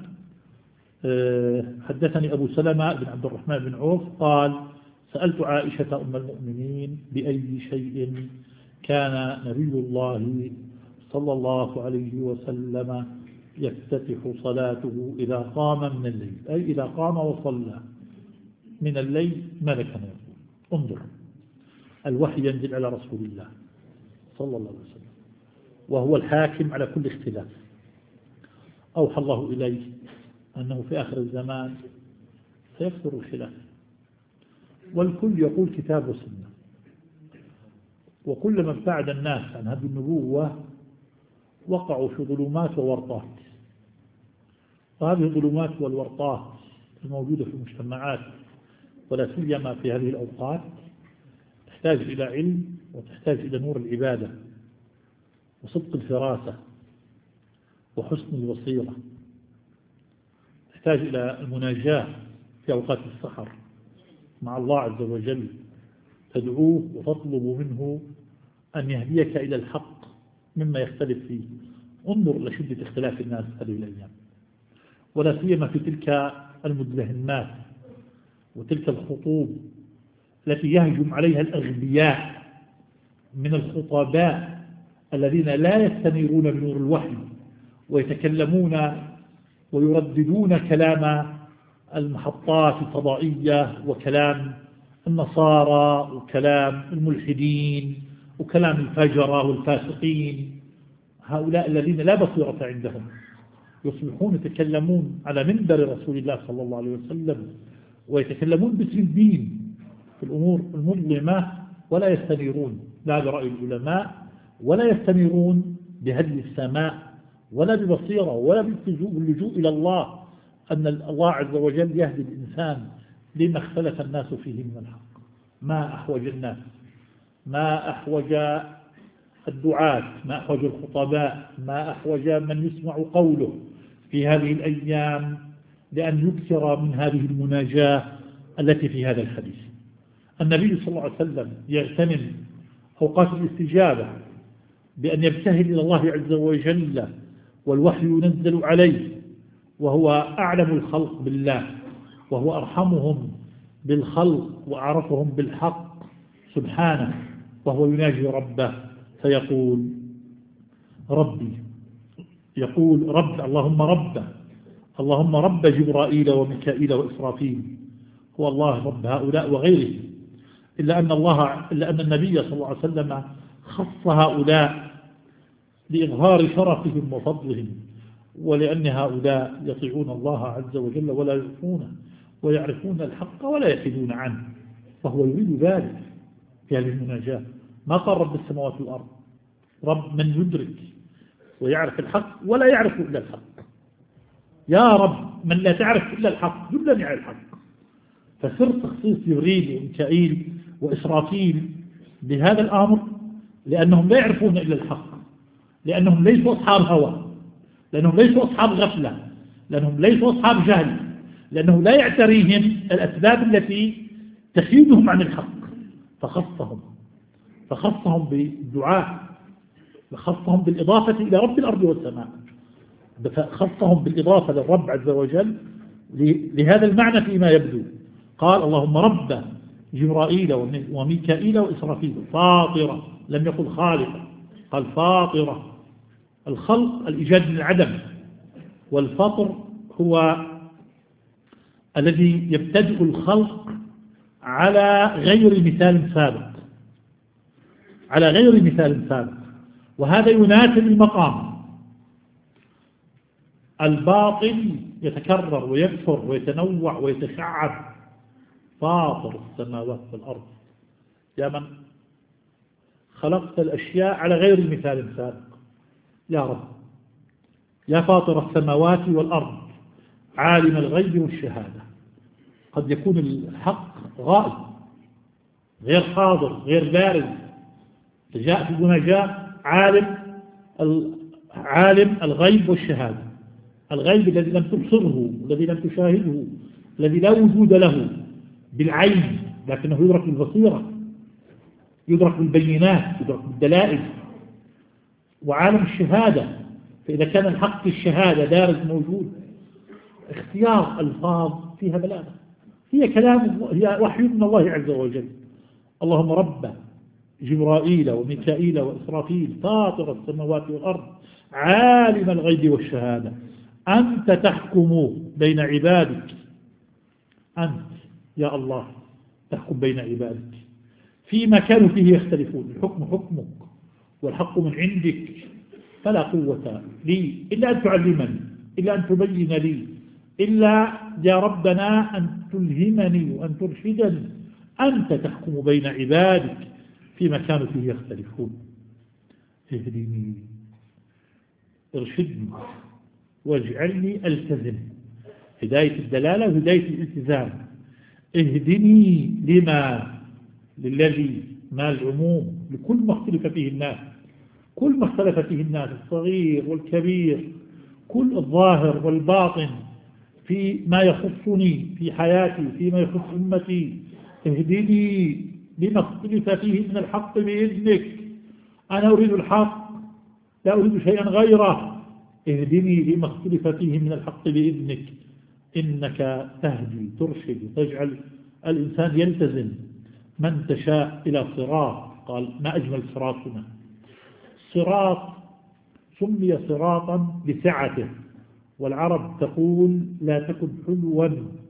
حدثني أبو سلمة بن عبد الرحمن بن عوف قال سألت عائشة أم المؤمنين بأي شيء كان نبي الله صلى الله عليه وسلم يفتتح صلاته إذا قام من الليل، أي إذا قام وصلى من الليل ماذا كان يقول؟ انظر، الوحي ينزل على رسول الله صلى الله عليه وسلم وهو الحاكم على كل اختلاف. أوحى الله إليه أنه في آخر الزمان سيكثر الخلاف، والكل يقول كتاب وسنة، وكلما ابتعد الناس عن هذه النبوة وقعوا في ظلمات وورطات. وهذه الظلمات والورطات الموجودة في المجتمعات ولا سيما في هذه الأوقات تحتاج إلى علم، وتحتاج إلى نور العبادة وصدق الفراسة وحسن البصيرة، تحتاج إلى المناجاة في أوقات السحر مع الله عز وجل، تدعوه وتطلب منه أن يهديك إلى الحق مما يختلف فيه. انظر لشدة اختلاف الناس هذه الأيام، ولا سيما في تلك المدلهمات وتلك الخطوب التي يهجم عليها الأغبياء من الخطباء الذين لا يستنيرون بنور الوحي ويتكلمون ويرددون كلام المحطات الفضائية وكلام النصارى وكلام الملحدين وكلام الفجرة والفاسقين. هؤلاء الذين لا بصيرة عندهم يصبحون يتكلمون على منبر رسول الله صلى الله عليه وسلم ويتكلمون باسم الدين في الأمور المظلمة، ولا يستنيرون لا برأي العلماء ولا يستنيرون بهدي السماء ولا ببصيرة ولا باللجوء إلى الله أن الله عز وجل يهدي الإنسان لما اختلف الناس فيه من الحق. ما أحوج الناس، ما أحوج الدعاة، ما أحوج الخطباء، ما أحوج من يسمع قوله في هذه الأيام لأن يكثر من هذه المناجاة التي في هذا الحديث. النبي صلى الله عليه وسلم يغتنم أوقات الاستجابة بأن يبتهل إلى الله عز وجل والوحي ينزل عليه، وهو أعلم الخلق بالله وهو أرحمهم بالخلق وأعرفهم بالحق سبحانه، وهو يناجي ربه فيقول ربي، يقول رب اللهم رب اللهم رب جبرائيل وميكائيل وإسرافيل، هو الله رب هؤلاء وغيره، إلا أن الله إلا أن النبي صلى الله عليه وسلم خص هؤلاء لإظهار شرفهم وفضلهم، ولأن هؤلاء يطيعون الله عز وجل ولا يعصونه ويعرفون الحق ولا يحيدون عنه، فهو يريد ذلك في هذه المناجاة. ما قال رب السماوات والأرض، رب من يدرك ويعرف الحق ولا يعرف إلا الحق. يا رب من لا تعرف إلا الحق دلني على الحق. فسر تخصيص جبريل وميكائيل وإسرافيل بهذا الأمر لأنهم لا يعرفون إلا الحق، لأنهم ليسوا أصحاب هوى، لأنهم ليسوا أصحاب غفلة، لأنهم ليسوا أصحاب جهل، لأنه لا يعتريهم الأسباب التي تحيدهم عن الحق، فخصهم فخصهم بالدعاء، فخصهم بالإضافة إلى رب الأرض والسماء، فخصهم بالإضافة للرب عز وجل لهذا المعنى فيما يبدو. قال اللهم رب جبرائيل وميكائيل وإسرافيل فاطرة، لم يقل خالقة، قال فاطرة. الخلق الإيجاد من العدم، والفطر هو الذي يبتدئ الخلق على غير مثال سابق، على غير مثال سابق، وهذا يناسب المقام. الباطل يتكرر ويكثر ويتنوع ويتشعب. فاطر السماوات والأرض، يا من خلقت الأشياء على غير مثال سابق، يا رب يا فاطر السماوات والأرض عالم الغيب والشهادة. قد يكون الحق غائب غير حاضر غير بارز، جاء في المناجاة عالم عالم الغيب والشهادة، الغيب الذي لم تبصره الذي لم تشاهده الذي لا وجود له بالعين لكنه يدرك بالبصيرة، يدرك بالبينات، يدرك بالدلائل. وعالم الشهادة، فإذا كان الحق في الشهادة بارز موجود، اختيار ألفاظ فيها بلاغة، هي كلام هي وحي من الله عز وجل. اللهم رب جبرائيل وميكائيل وإسرافيل فاطر السماوات والأرض عالم الغيب والشهادة أنت تحكم بين عبادك، أنت يا الله تحكم بين عبادك فيما كانوا فيه يختلفون. الحكم حكمك والحق من عندك، فلا قوة لي إلا أن تعلمني، إلا أن تبين لي، إلا يا ربنا أن تلهمني وأن ترشدني. أنت تحكم بين عبادك فيما كانوا فيه يختلفون. اهدني، ارشدني، واجعلني ألتزم. هداية الدلالة وهداية الالتزام. اهدني لما، للذي، ما العموم، لكل ما اختلف فيه الناس، كل ما اختلف فيه الناس، الصغير والكبير، كل الظاهر والباطن في ما يخصني في حياتي، فيما يخص أمتي. اهدني لما اختلف فيه من الحق بإذنك. أنا أريد الحق لا أريد شيئا غيره. اهدني لما اختلف فيه من الحق بإذنك. إنك تهدي ترشد تجعل الإنسان يلتزم من تشاء إلى صراط. قال ما أجمل صراطنا. صراط سمي صراطا لسعته، والعرب تقول لا تكن حلوا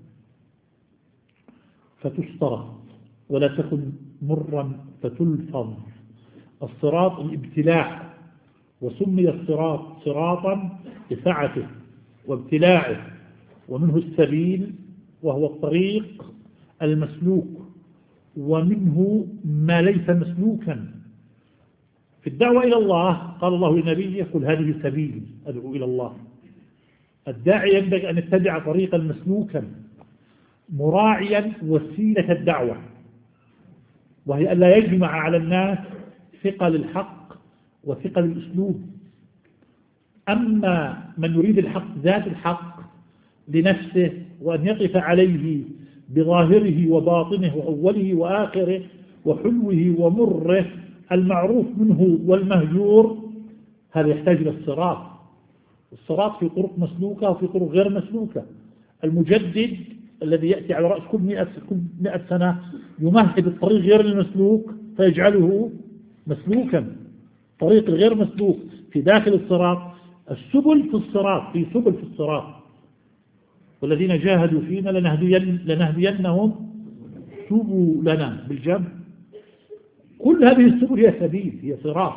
فتشترط ولا تكن مرا فتلفظ. الصراط الابتلاع، وسمي الصراط صراطا لسعته وابتلاعه، ومنه السبيل وهو الطريق المسلوك، ومنه ما ليس مسلوكا. في الدعوة إلى الله قال الله لنبيه قل هذه سبيلي أدعو إلى الله. الداعي ينبغي أن يتبع طريقا مسلوكا مراعيا وسيلة الدعوة، وهي أن لا يجمع على الناس ثقل الحق وثقل الأسلوب. أما من يريد الحق ذات الحق لنفسه وأن يقف عليه بظاهره وباطنه وأوله وآخره وحلوه ومره، المعروف منه والمهجور، هذا يحتاج إلى الصراط. الصراط في طرق مسلوكة وفي طرق غير مسلوكة. المجدد الذي يأتي على رأس كل مئة, كل مئة سنة يمهد الطريق غير المسلوك فيجعله مسلوكا. طريق غير مسلوك في داخل الصراط. السبل في الصراط، في سبل في الصراط. والذين جاهدوا فينا لنهدين لنهدينهم سبلنا بالجمع. كل هذه السبل هي سبيل، هي صراط.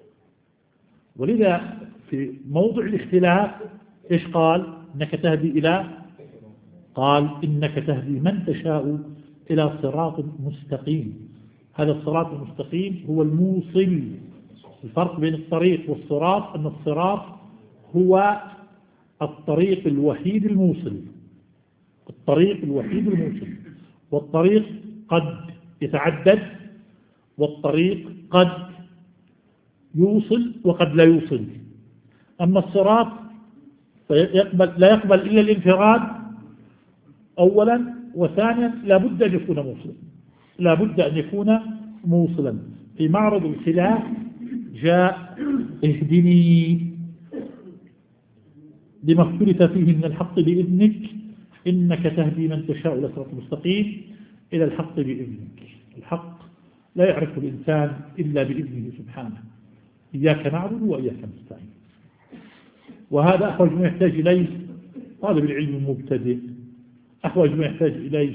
ولذا في موضع الاختلاف إيش قال؟ إنك تهدي إلى، قال إنك تهدي من تشاء إلى صراط مستقيم. هذا الصراط المستقيم هو الموصل. الفرق بين الطريق والصراط أن الصراط هو الطريق الوحيد الموصل، الطريق الوحيد الموصل. والطريق قد يتعدد، والطريق قد يوصل وقد لا يوصل. أما الصراط فيقبل لا يقبل إلا الانفراد أولا، وثانيا لا بد أن يكون موصلا، لا بد أن يكون موصلا. في معرض الخلاف جاء اهدني لما اختلف فيه من الحق بإذنك إنك تهدي من تشاء إلى صراط مستقيم، إلى الحق بإذنك. الحق لا يعرف الإنسان إلا بإذنه سبحانه. إياك نعبد وإياك نستعين. وهذا أحوج ما يحتاج إليه طالب العلم المبتدئ، أحوج ما يحتاج إليه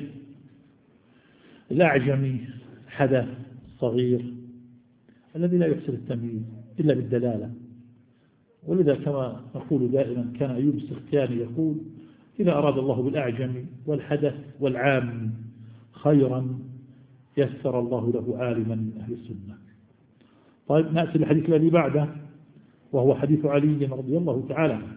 الأعجمي حدث صغير الذي لا يحسن التمييز إلا بالدلالة. ولذا كما نقول دائما كان أيوب السختياني يقول إذا أراد الله بالأعجم والحدث والعام خيرا يسر الله له عالما من أهل السنة. طيب نأتي الحديث الذي بعده وهو حديث علي رضي الله تعالى عنه.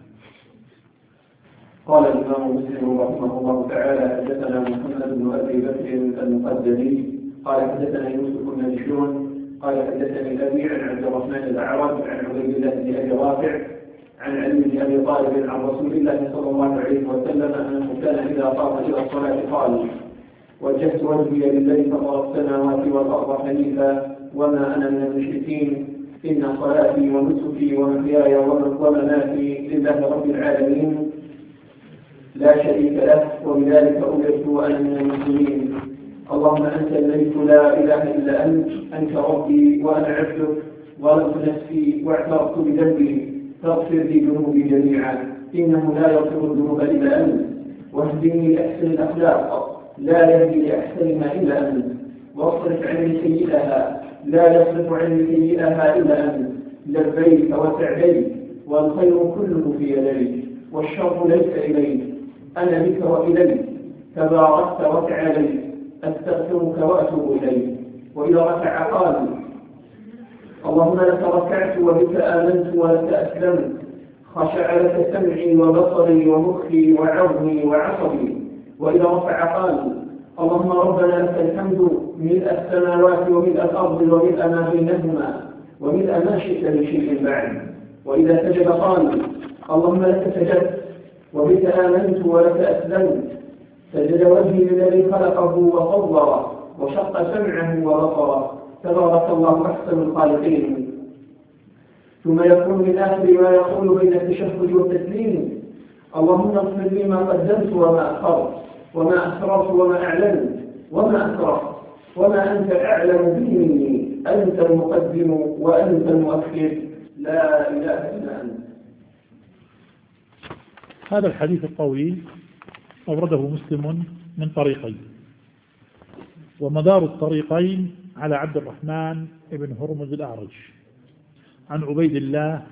قال الإمام مسلم رحمه الله تعالى حدثنا محمد بن أبي بكر المقدمي قال حدثنا يوسف بن مشون قال حدثني أبي عن عبد الرحمن الأعرج عن عبيد الله بن أبي رافع عن علي بن أبي طالب عن رسول الله صلى الله عليه وسلم أنه كان إذا قام إلى الصلاة قال وجهت وجهي لله فطر السماوات والأرض حنيفا وما أنا من المشركين إن صلاتي ونسكي ومحياي ومماتي لله رب العالمين لا شريك له وبذلك أمرت وأنا من المسلمين اللهم أنت الملك لا إله إلا أنت، أنت ربي وأنا عبدك، ظلمت نفسي واعترفت بذنبي، فاغفر لي ذنوبي جميعا، إنه لا يغفر الذنوب إلا أنت، واهدني لأحسن الأخلاق لا يهدي لأحسنها إلا أنت، واصرف عني سيئها لا يصرف عني سيئها إلا أنت، لبيك وسعديك والخير كله في يديك والشر ليس إليك، أنا بك وإليك تباركت وتعاليت، أستغفرك وأتوب إليك. وإذا ركع قال اللهم لك ركعت وبك آمنت ولك أسلمت، خشع لك سمعي وبصري ومخي وعظمي وعصبي. وإذا رفع قال اللهم ربنا لك الحمد ملء السماوات وملء الأرض وملء ما بينهما وملء ما شئت من شيء بعد. وإذا سجد قال اللهم لك سجدت وبك آمنت ولك أسلمت، سجد وجهي للذي خلقه وصوره وشق سمعه وبصره، تبارك الله أحسن الخالقين. ثم يكون من آخر ما يقول بين التشهد والتسليم اللهم اغفر لي ما قدمت وما أخرت وما أسررت وما أعلنت وما أسرفت وما أنت أعلم به مني، أنت المقدم وأنت المؤخر، لا إله إلا أنت. هذا الحديث الطويل أورده مسلم من طريقين، ومدار الطريقين على عبد الرحمن بن هرمز الأعرج عن عبيد الله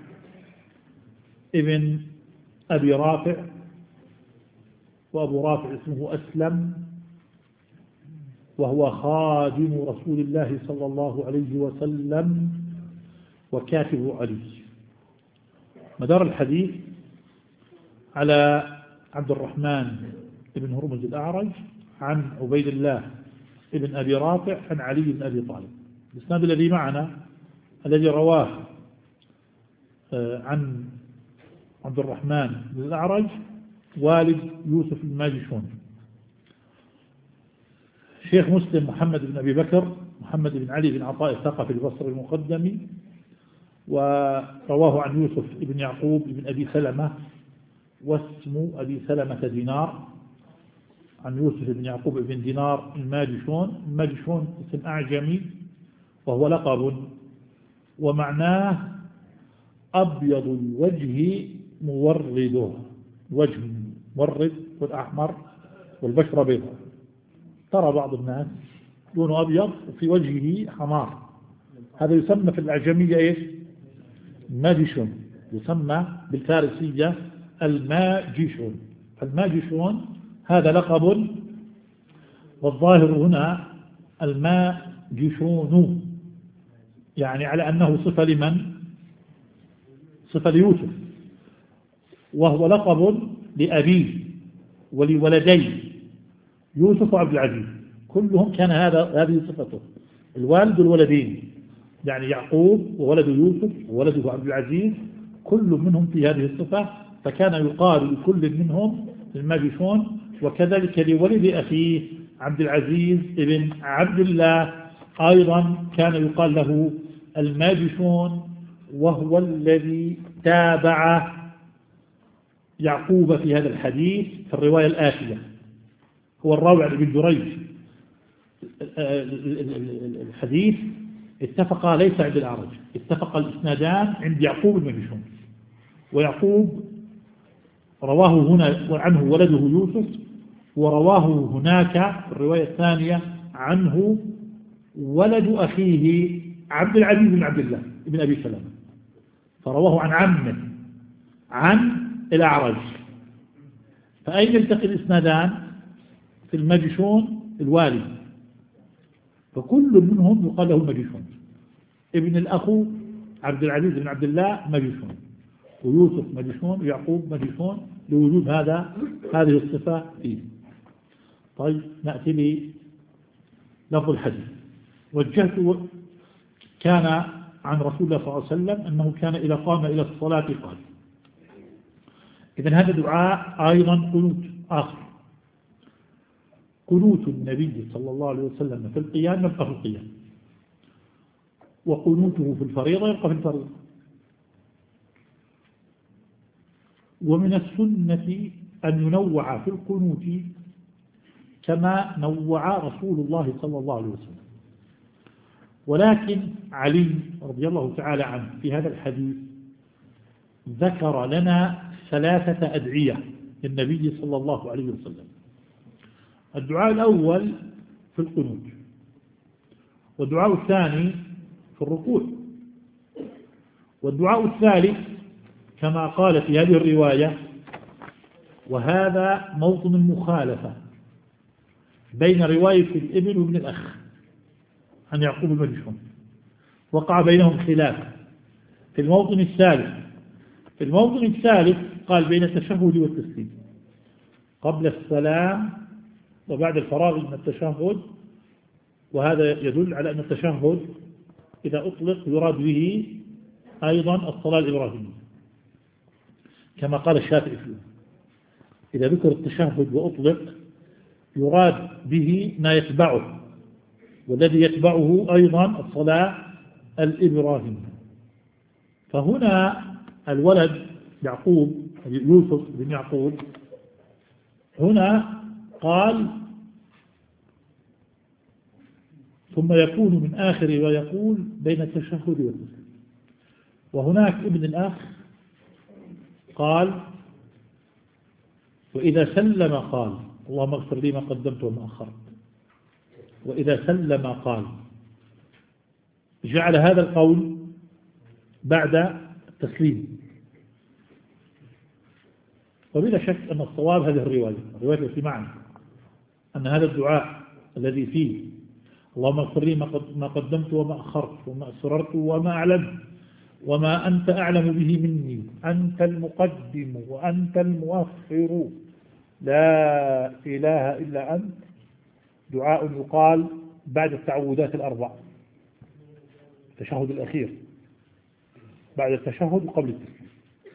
ابن أبي رافع، وأبو رافع اسمه أسلم، وهو خادم رسول الله صلى الله عليه وسلم وكاتب علي. مدار الحديث على عبد الرحمن بن هرمز الأعرج عن عبيد الله ابن أبي رافع عن علي بن أبي طالب. الإسناد الذي معنا الذي رواه عن عبد الرحمن بن الأعرج والد يوسف الماجشون، شيخ مسلم محمد بن أبي بكر محمد بن علي بن عطاء الثقفي البصري المقدمي، ورواه عن يوسف بن يعقوب بن أبي سلمة واسم أبي سلمة دينار، عن يوسف بن يعقوب بن دينار الماجشون. الماجشون اسم أعجمي وهو لقب، ومعناه أبيض الوجه مورده، وجه مورد والأحمر والبشرة بيضاء. ترى بعض الناس لونه أبيض وفي وجهه حمار، هذا يسمى في الأعجمية إيش؟ ماجشون، يسمى بالفارسية الماجشون. الماجشون هذا لقب، والظاهر هنا الماجشون يعني على أنه صفة لمن؟ صفة ليوسف، وهو لقب لأبيه ولولديه يوسف وعبد العزيز، كلهم كان هذا هذه صفته، الوالد والولدين، يعني يعقوب وولده يوسف وولده عبد العزيز كل منهم في هذه الصفة، فكان يقال لكل منهم الماجشون. وكذلك لولد أخيه عبد العزيز ابن عبد الله أيضا كان يقال له الماجشون، وهو الذي تابع يعقوب في هذا الحديث في الرواية الآتية، هو الراوي عن ابن جريج. الحديث اتفق ليس عند الأعرج، اتفق الإسنادان عند يعقوب الماجشون، ويعقوب رواه هنا عنه ولده يوسف، ورواه هناك في الرواية الثانية عنه ولد أخيه عبد العزيز بن عبد الله بن أبي سلمة، فرواه عن عمه عن الأعرج. فأين يلتقي الإسنادان؟ في الماجشون الوالد، فكل منهم يقال له الماجشون، ابن الأخو عبد العزيز بن عبد الله ماجشون، ويوسف ماجشون، ويعقوب ماجشون، لوجود هذا هذه الصفة فيه. طيب نأتي للفظ الحديث. وجهت كان عن رسول الله صلى الله عليه وسلم أنه كان إذا قام إلى الصلاة قال. إذن هذا دعاء أيضا قنوت آخر، قنوت النبي صلى الله عليه وسلم في القيام يبقى في القيام، وقنوته في الفريضة يبقى في الفريضة. ومن السنة أن ينوع في القنوت كما نوع رسول الله صلى الله عليه وسلم. ولكن علي رضي الله تعالى عنه في هذا الحديث ذكر لنا ثلاثة أدعية للنبي صلى الله عليه وسلم. الدعاء الأول في القنوت، والدعاء الثاني في الركوع، والدعاء الثالث كما قال في هذه الرواية، وهذا موطن المخالفة بين رواية الإبن وابن الأخ عن يعقوب المجحوم، وقع بينهم خلاف في الموطن الثالث. في الموطن الثالث قال بين التشهد والتسليم، قبل السلام وبعد الفراغ من التشهد، وهذا يدل على أن التشهد إذا أطلق يراد به أيضا الصلاة الإبراهيمية كما قال الشافعي فيه، إذا ذكر التشهد وأطلق يراد به ما يتبعه، والذي يتبعه أيضا الصلاة الإبراهيمية. فهنا الولد يعقوب يوسف بن يعقوب هنا قال ثم يكون من آخر ويقول بين التشهد والتسليم. وهناك ابن الأخ قال وإذا سلم قال اللهم اغفر لي ما قدمت وما أخرت، وإذا سلم قال، جعل هذا القول بعد التسليم. وبلا شك أن الصواب هذه الرواية الرواية التي معنا، أن هذا الدعاء الذي فيه اللهم اغفر لي ما قدمت وما أخرت وما أسررت وما أعلمت وما أنت أعلم به مني، أنت المقدم وأنت المؤخر لا إله إلا أنت، دعاء يقال بعد التعوذات الأربع، التشهد الأخير بعد التشهد وقبل التسليم،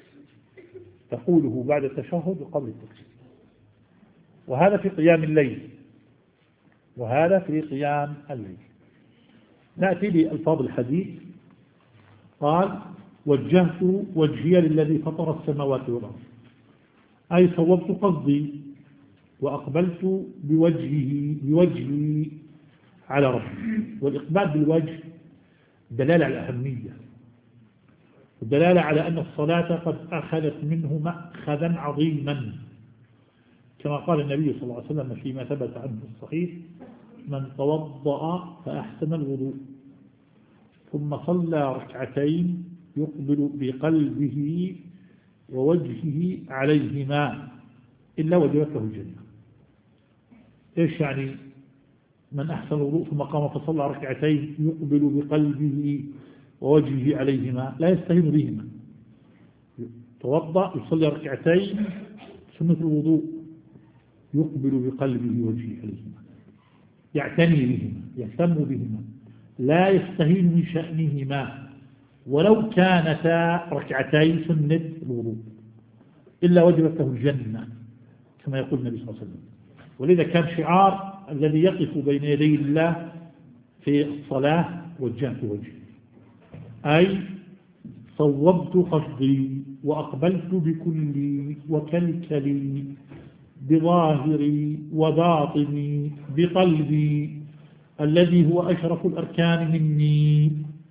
تقوله بعد التشهد وقبل التسليم. وهذا في قيام الليل، وهذا في قيام الليل. نأتي لألفاظ الحديث. قال وجهت وجهي للذي فطر السماوات والأرض، أي صوبت قصدي وأقبلت بوجهه بوجهي على ربي. والإقبال بالوجه دلالة على الأهمية، والدلالة على أن الصلاة قد أخذت منه مأخذا عظيما، كما قال النبي صلى الله عليه وسلم فيما ثبت عنه الصحيح: من توضأ فأحسن الوضوء ثم صلى ركعتين يقبل بقلبه ووجهه عليهما إلا وجبت له الجنة. إيش يعني من أحسن الوضوء ثم قام فصلى ركعتين يقبل بقلبه ووجهه عليهما؟ لا يستهين بهما، توضأ يصلي ركعتين سنة الوضوء يقبل بقلبه ووجهه عليهما، يعتني بهما يهتم بهما، لا يستهين من شأنهما ولو كانتا ركعتين سنة الوضوء إلا وجبت له الجنة كما يقول النبي صلى الله عليه وسلم. ولذا كان شعار الذي يقف بين يدي الله في الصلاة وجهت وجهي، أي صوبت قصدي وأقبلت بكلي وكلكلي بظاهري وباطني بقلبي الذي هو أشرف الأركان مني،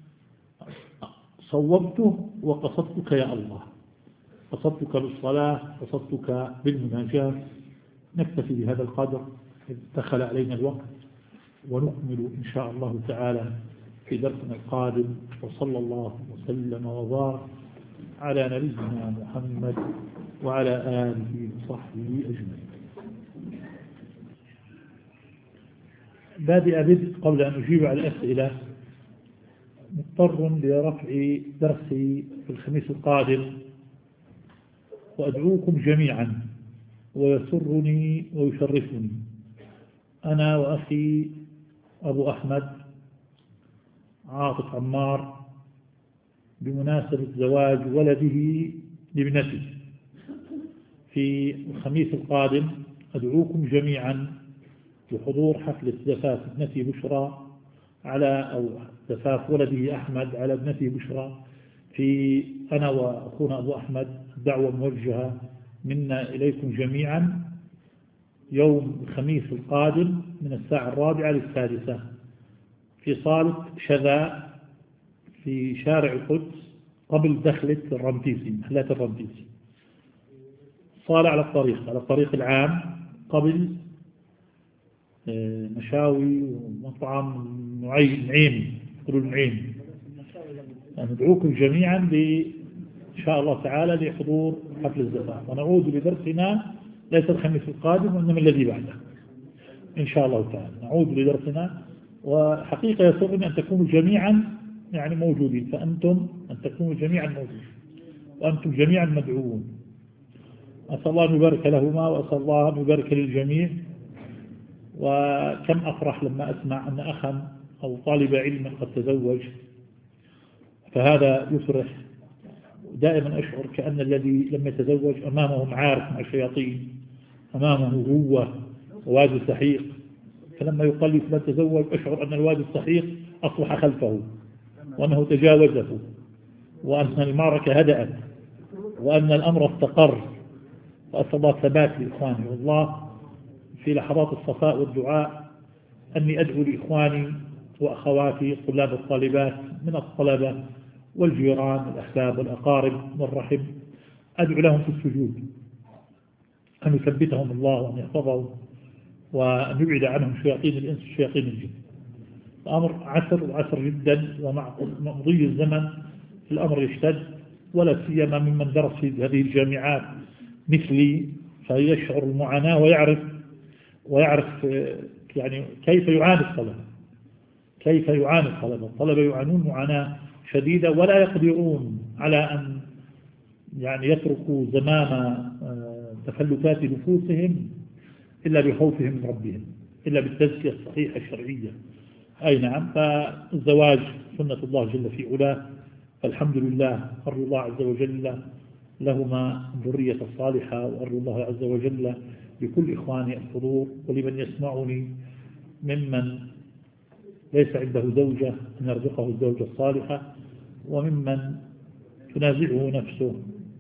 صوبته وقصدتك يا الله، قصدتك بالصلاة، قصدتك بالمناجاة. نكتفي بهذا القدر، دخل علينا الوقت، ونكمل إن شاء الله تعالى في درسنا القادم. وصلى الله وسلم وبارك على نبينا محمد وعلى آله وصحبه أجمعين. بادئ بدء قبل أن أجيب على الأسئلة، مضطر لرفع درسي في الخميس القادم، وأدعوكم جميعا، ويسرني ويشرفني أنا وأخي أبو أحمد عاطف عمار بمناسبة زواج ولده لابنته في الخميس القادم. أدعوكم جميعا لحضور حفلة زفاف ابنتي بشرى على أو زفاف ولده أحمد على ابنته بشرى، في أنا وأخونا أبو أحمد دعوة موجهة منا إليكم جميعا يوم الخميس القادم من الساعة الرابعة للسادسة في صالة شذا في شارع القدس قبل دخلة الرمتيسي، محلات الرمتيسي. صالة على الطريق على الطريق العام قبل مشاوي ومطعم نعيم يقولون نعيم. ندعوكم جميعا إن شاء الله تعالى لحضور حفل الزفاف، ونعود لدرسنا ليس الخميس القادم وإنما الذي بعده إن شاء الله تعالى. نعود لدرسنا، وحقيقة يسرني أن تكونوا جميعا يعني موجودين، فأنتم أن تكونوا جميعا موجودين وأنتم جميعا مدعوون. أسأل الله أن يبارك لهما، وأسأل الله أن يبارك للجميع. وكم أفرح لما أسمع أن أخا أو طالب علم قد تزوج، فهذا يفرح. دائما أشعر كأن الذي لم يتزوج أمامه معارك مع الشياطين، أمامه هو ووادي السحيق، فلما يقال لي فلان تزوج أشعر أن الوادي السحيق أصبح خلفه، وأنه تجاوزه، وأن المعركة هدأت، وأن الأمر استقر. وأسأل الله الثبات لإخواني. والله في لحظات الصفاء والدعاء أني أدعو لإخواني وأخواتي طلاب الطالبات من الطلبة والجيران والأحباب والأقارب والرحم، أدعو لهم في السجود أن يثبتهم الله وأن يحفظهم وأن يبعد عنهم شياطين الإنس وشياطين الجن. الأمر عسر وعسر جدا، ومع مضي الزمن الأمر يشتد، ولا سيما ممن درس في هذه الجامعات مثلي، فيشعر المعاناة ويعرف ويعرف يعني كيف يعاني الطلبة، كيف يعاني الطلبة. الطلبة يعانون معاناة شديدة، ولا يقدرون على أن يعني يتركوا زمام تفلتات نفوسهم إلا بخوفهم من ربهم، إلا بالتزكية الصحيحة الشرعية. أي نعم. فالزواج سنة الله جل في علاه، فالحمد لله. أرجو الله عز وجل لهما الذرية الصالحة، وأرجو الله عز وجل لكل إخواني الحضور ولمن يسمعني ممن ليس عنده زوجة أن يرزقه الزوجة الصالحة، وممن تنازعه نفسه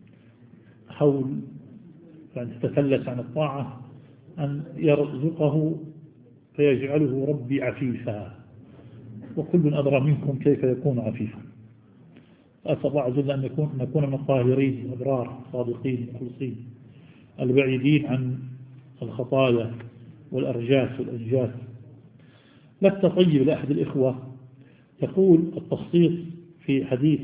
حول أن تتفلت عن الطاعة أن يرزقه فيجعله ربي عفيفا، وكل أدرى منكم كيف يكون عفيفا. أسأل الله عز وجل أن يكون نكون من الطاهرين الأبرار الصادقين المخلصين البعيدين عن الخطايا والأرجاس والأنجاس. لست طيب لأحد الإخوة يقول التخصيص في حديث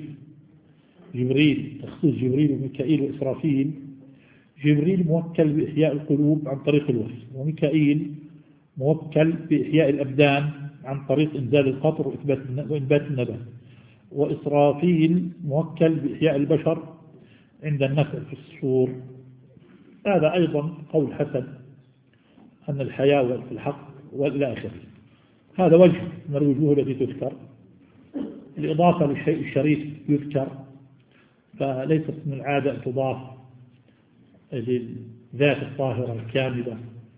جبريل، تخصيص جبريل وميكائيل وإسرافيل. جبريل موكل بإحياء القلوب عن طريق الوحي، وميكائيل موكل بإحياء الأبدان عن طريق إنزال القطر وإنبات النبات، وإسرافيل موكل بإحياء البشر عند النفع في الصور. هذا أيضا قول حسن أن الحياة في الحق وإلى آخره. هذا وجه من الوجوه التي تذكر. الإضافة للشيء الشريف يذكر، فليست من العادة أن تضاف للذات الطاهرة الكاملة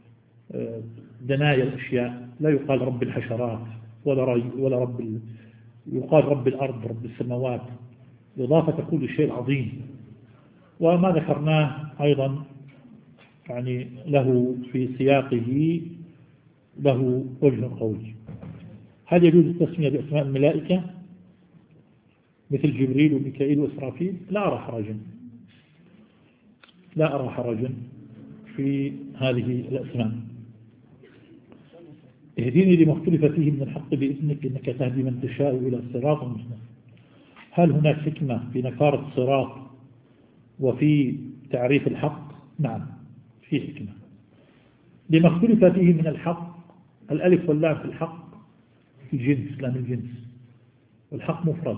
دنايا الأشياء. لا يقال رب الحشرات ولا, ولا رب ال... يقال رب الأرض رب السماوات. الإضافة تكون للشيء العظيم. وما ذكرناه أيضا يعني له في سياقه له وجه قوي. هل يجوز التسمية بأسماء الملائكة مثل جبريل وميكائيل وإسرافيل؟ لا أرى حرجا، لا أرى حرجا في هذه الأسماء. اهديني لما اختلف فيه من الحق بإذنك إنك تهدي من تشاء إلى الصراط المستقيم. هل هناك حكمة في نكارة الصراط وفي تعريف الحق؟ نعم في حكمة. لما اختلف فيه من الحق، الألف واللام في الحق في الجنس، لام الجنس، والحق مفرد،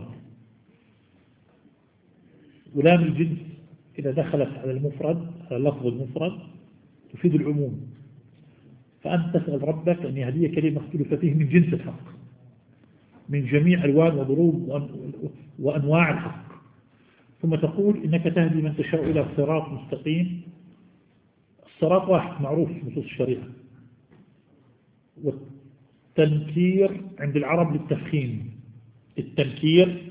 ولام الجنس إذا دخلت على المفرد على اللفظ المفرد تفيد العموم. فأنت تسأل ربك أن يهديك لما اختلف فيه من جنس الحق، من جميع ألوان وضروب وأنواع الحق، ثم تقول إنك تهدي من تشاء إلى صراط مستقيم. الصراط واحد معروف في نصوص الشريعة، والتنكير عند العرب للتفخيم، التنكير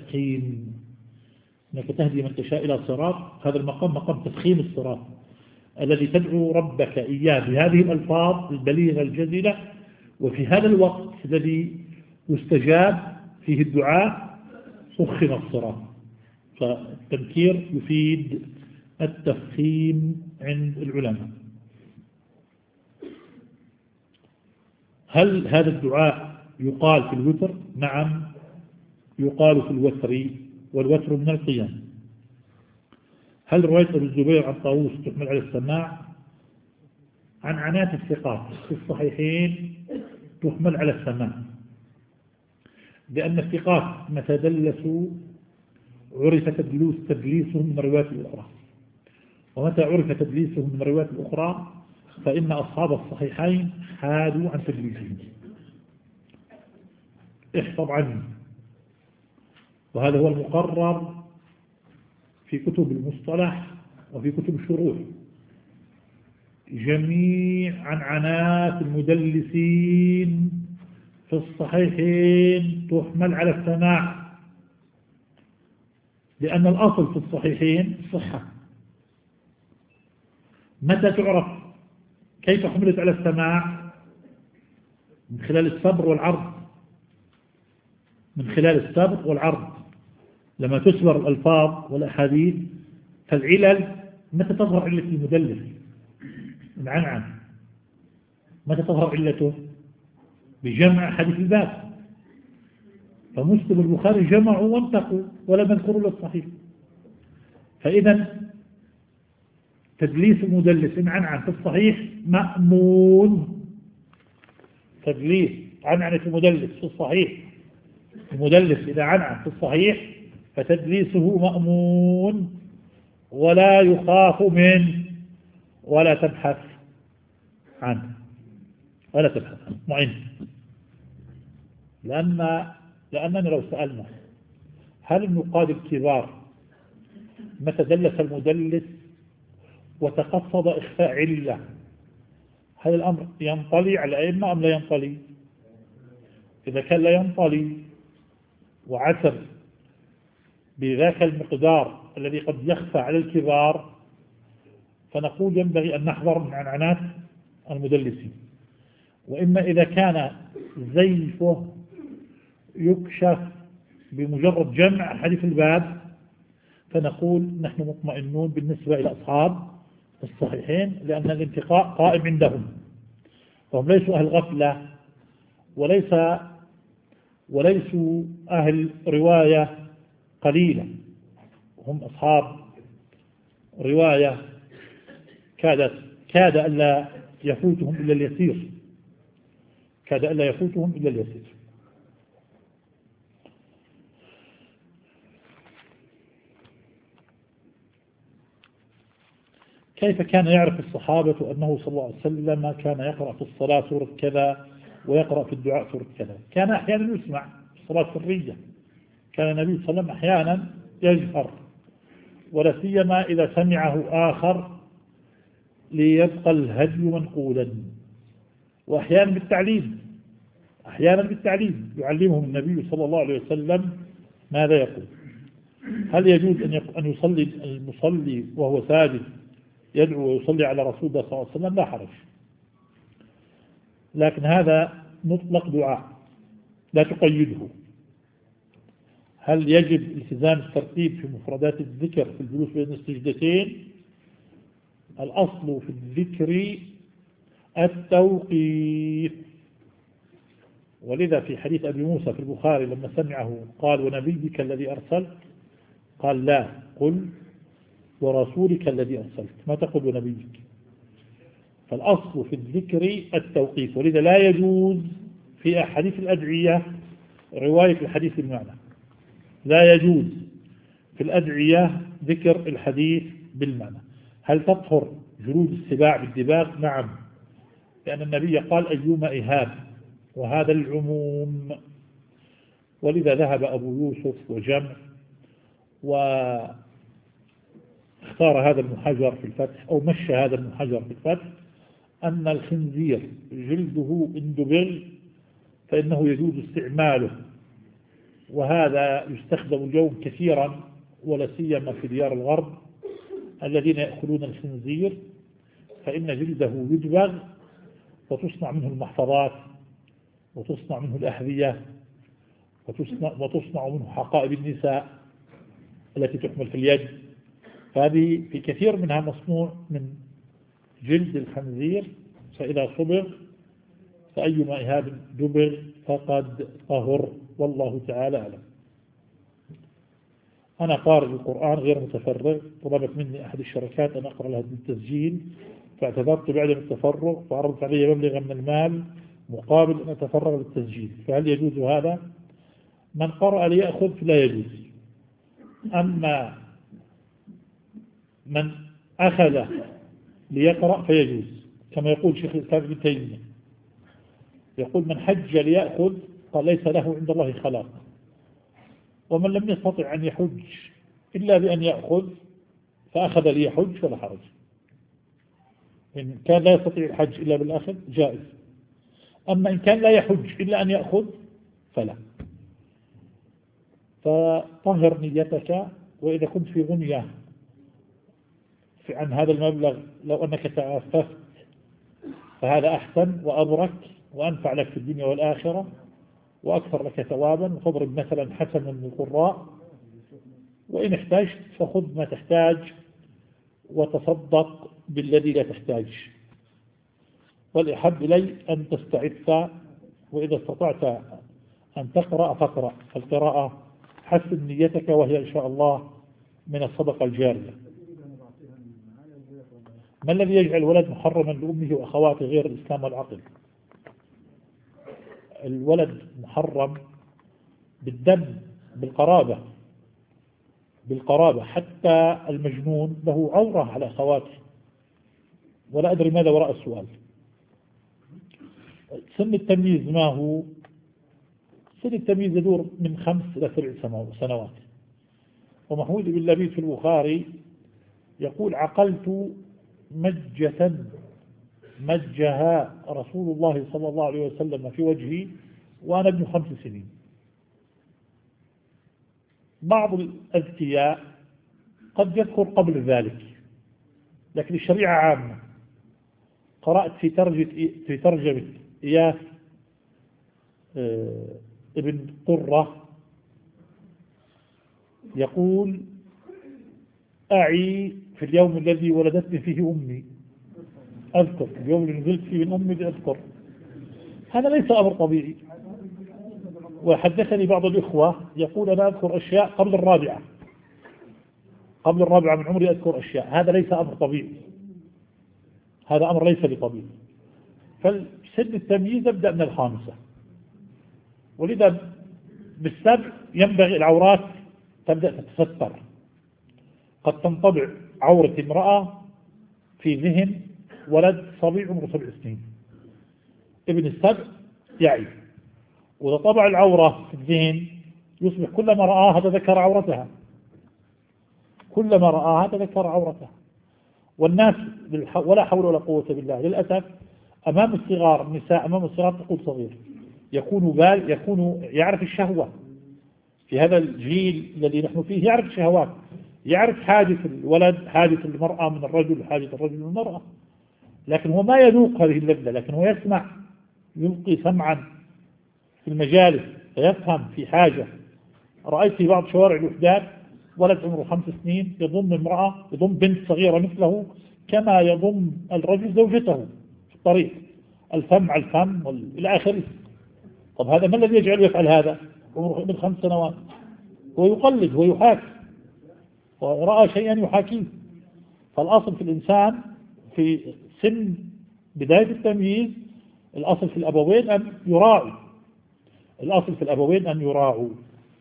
للتفخيم، إنك تهدي من تشاء إلى صراط. هذا المقام مقام تفخيم الصراط، الذي تدعو ربك إياه بهذه الألفاظ البليغة الجزلة، وفي هذا الوقت الذي يستجاب فيه الدعاء سخن الصراط. فالتنكير يفيد التفخيم عند العلماء. هل هذا الدعاء يقال في الوتر؟ نعم يقال في الوتر، والوتر من القيام. هل رواية أبي الزبير عن طاووس تحمل على السماع؟ عن عنات الثقات في الصحيحين تحمل على السماع، لأن الثقات متى دلسوا عرف تدليس تدليسهم من الروايات الأخرى، ومتى عرف تدليسهم من الروايات الأخرى فإن أصحاب الصحيحين حادوا عن تدليسهم. احفظ عني، وهذا هو المقرر في كتب المصطلح وفي كتب الشروح. جميع عنعنات المدلسين في الصحيحين تحمل على السماع، لأن الأصل في الصحيحين الصحة. متى تعرف كيف حملت على السماع؟ من خلال الصبر والعرض، من خلال الصبر والعرض. لما تسبر الألفاظ والأحاديث فالعلل متى تظهر علة المدلس؟ العنعن متى تظهر علته؟ بجمع حديث الباب. فمسلم البخاري جمعوا وانتقوا ولم يذكروا للصحيح. فإذا تدليس المدلس إن عنعن في الصحيح مأمون. تدليس عنعنة المدلس في الصحيح، المدلس إذا عنعن في الصحيح فتدليسه مأمون ولا يخاف منه ولا تبحث عنه، ولا تبحث عنه معين. لأن لأننا لو سألنا هل النقاد الكبار متى دلس المدلس وتقصد إخفاء علة، هل الأمر ينطلي على الأئمة أم لا ينطلي؟ إذا كان لا ينطلي وعثر بذاك المقدار الذي قد يخفى على الكبار فنقول ينبغي أن نحذر من عنعنات المدلسين. وإما إذا كان زيفه يكشف بمجرد جمع حديث الباب فنقول نحن مطمئنون بالنسبة إلى أصحاب الصحيحين، لأن الانتقاء قائم عندهم، فهم ليسوا أهل غفلة وليس وليسوا أهل رواية قليلة، هم أصحاب رواية كادت كاد ألا يفوتهم إلا اليسير، كاد ألا يفوتهم إلا اليسير. كيف كان يعرف الصحابة أنه صلى الله عليه وسلم كان يقرأ في الصلاة سورة كذا ويقرأ في الدعاء سورة كذا؟ كان أحيانا يسمع الصلاة سرية، كان النبي صلى الله عليه وسلم أحيانا يجهر، ولا سيما إذا سمعه آخر ليبقى الهدي منقولا، وأحيانا بالتعليم، أحيانا بالتعليم يعلمهم النبي صلى الله عليه وسلم ماذا يقول. هل يجوز أن يصلي المصلي وهو ساجد يدعو ويصلي على رسول الله صلى الله عليه وسلم؟ لا حرج، لكن هذا مطلق دعاء لا تقيده. هل يجب التزام الترتيب في مفردات الذكر في الجلوس بين السجدتين؟ الأصل في الذكر التوقيف، ولذا في حديث أبي موسى في البخاري لما سمعه قال ونبيك الذي أرسلت، قال لا، قل ورسولك الذي أرسلت، ما تقول ونبيك. فالأصل في الذكر التوقيف، ولذا لا يجوز في أحاديث الأدعية رواية الحديث بالمعنى، لا يجوز في الأدعية ذكر الحديث بالمعنى. هل تطهر جلود السباع بالدباغ؟ نعم، لأن النبي قال أيما إهاب، وهذا العموم. ولذا ذهب أبو يوسف وجمع واختار هذا ابن حجر في الفتح، أو مشى هذا ابن حجر في الفتح، أن الخنزير جلده إن دبغ فإنه يجوز استعماله، وهذا يستخدم اليوم كثيرا ولا سيما في ديار الغرب الذين يأكلون الخنزير، فإن جلده يدبغ وتصنع منه المحفظات وتصنع منه الأحذية وتصنع, وتصنع منه حقائب النساء التي تحمل في اليد. فهذه في كثير منها مصنوع من جلد الخنزير، فإذا صبغ فأيما إهاب دبغ فقد طهر، والله تعالى أعلم. أنا قارئ القرآن غير متفرغ، طلبت مني أحد الشركات أن أقرأ لها بالتسجيل، فاعتذرت بعدم التفرغ وعرضت علي مبلغا من المال مقابل أن أتفرغ للتسجيل، فهل يجوز هذا؟ من قرأ ليأخذ فلا يجوز، أما من أخذ ليقرأ فيجوز، كما يقول شيخ الإسلام ابن تيمية، يقول من حج ليأخذ قال ليس له عند الله خلاق، ومن لم يستطع أن يحج إلا بأن يأخذ فأخذ ليحج فلا حرج. إن كان لا يستطيع الحج إلا بالأخذ جائز، أما إن كان لا يحج إلا أن يأخذ فلا. فطهر نيتك، وإذا كنت في غنية عن هذا المبلغ لو أنك تعففت فهذا أحسن وأبرك وأنفع لك في الدنيا والآخرة وأكثر لك ثوابا. فاضرب مثلا حسن من القراء، وإن احتاجت فخذ ما تحتاج وتصدق بالذي لا تحتاج. والأحب إلي أن تستعف، وإذا استطعت أن تقرأ فاقرأ، القراءة حسن نيتك وهي إن شاء الله من الصدقة الجارية. ما الذي يجعل الولد محرما لأمه وأخواته غير الإسلام والعقل؟ الولد محرم بالدم، بالقرابة بالقرابة حتى المجنون له عورة على أخواته، ولا أدري ماذا وراء السؤال. سن التمييز ما هو؟ سن التمييز يدور من خمس إلى سبع سنوات. ومحمود بن لبيد في البخاري يقول عقلت مجة مجها رسول الله صلى الله عليه وسلم في وجهي وأنا ابن خمس سنين. بعض الأذكياء قد يذكر قبل ذلك، لكن الشريعة عامة. قرأت في ترجمة في ترجمة إياس ابن قرة يقول أعي في اليوم الذي ولدتني فيه أمي، أذكر اليوم اللي نزلت فيه من أمي أذكر. هذا ليس أمر طبيعي. وحدثني بعض الإخوة يقول أنا أذكر أشياء قبل الرابعة قبل الرابعة من عمري أذكر أشياء. هذا ليس أمر طبيعي، هذا أمر ليس بطبيعي. فالسن التمييز يبدأ من الخامسة، ولذا بالسبع ينبغي العورات تبدأ تتستر. قد تنطبع عورة امرأة في ذهن ولد صبي عمره سبع سنين، ابن السبع يعي، وإذا طبع العورة في الذهن يصبح كلما رآها تذكر عورتها، كلما رآها تذكر عورتها. والناس ولا حول ولا قوة بالله للأسف أمام الصغار، النساء أمام الصغار تقول صغير، يكون بال يكون يعرف الشهوة. في هذا الجيل الذي نحن فيه يعرف الشهوات، يعرف حاجة الولد حاجة المرأة من الرجل، حاجة الرجل من المرأة، لكن هو ما يذوق هذه اللذة، لكن هو يسمع، يلقي سمعا في المجالس فيفهم في حاجة. رأيت في بعض شوارع الوحدات ولد عمره خمس سنين يضم امرأة، يضم بنت صغيرة مثله كما يضم الرجل زوجته في الطريق، الفم على الفم إلى آخره. طب هذا ما الذي يجعله يفعل هذا عمره ابن خمس سنوات؟ هو يقلد ويحاكي، ورأى شيئا يحاكيه. فالأصل في الإنسان في سن بداية التمييز الأصل في الأبوين أن يراعوا، الأصل في الأبوين أن يراعوا.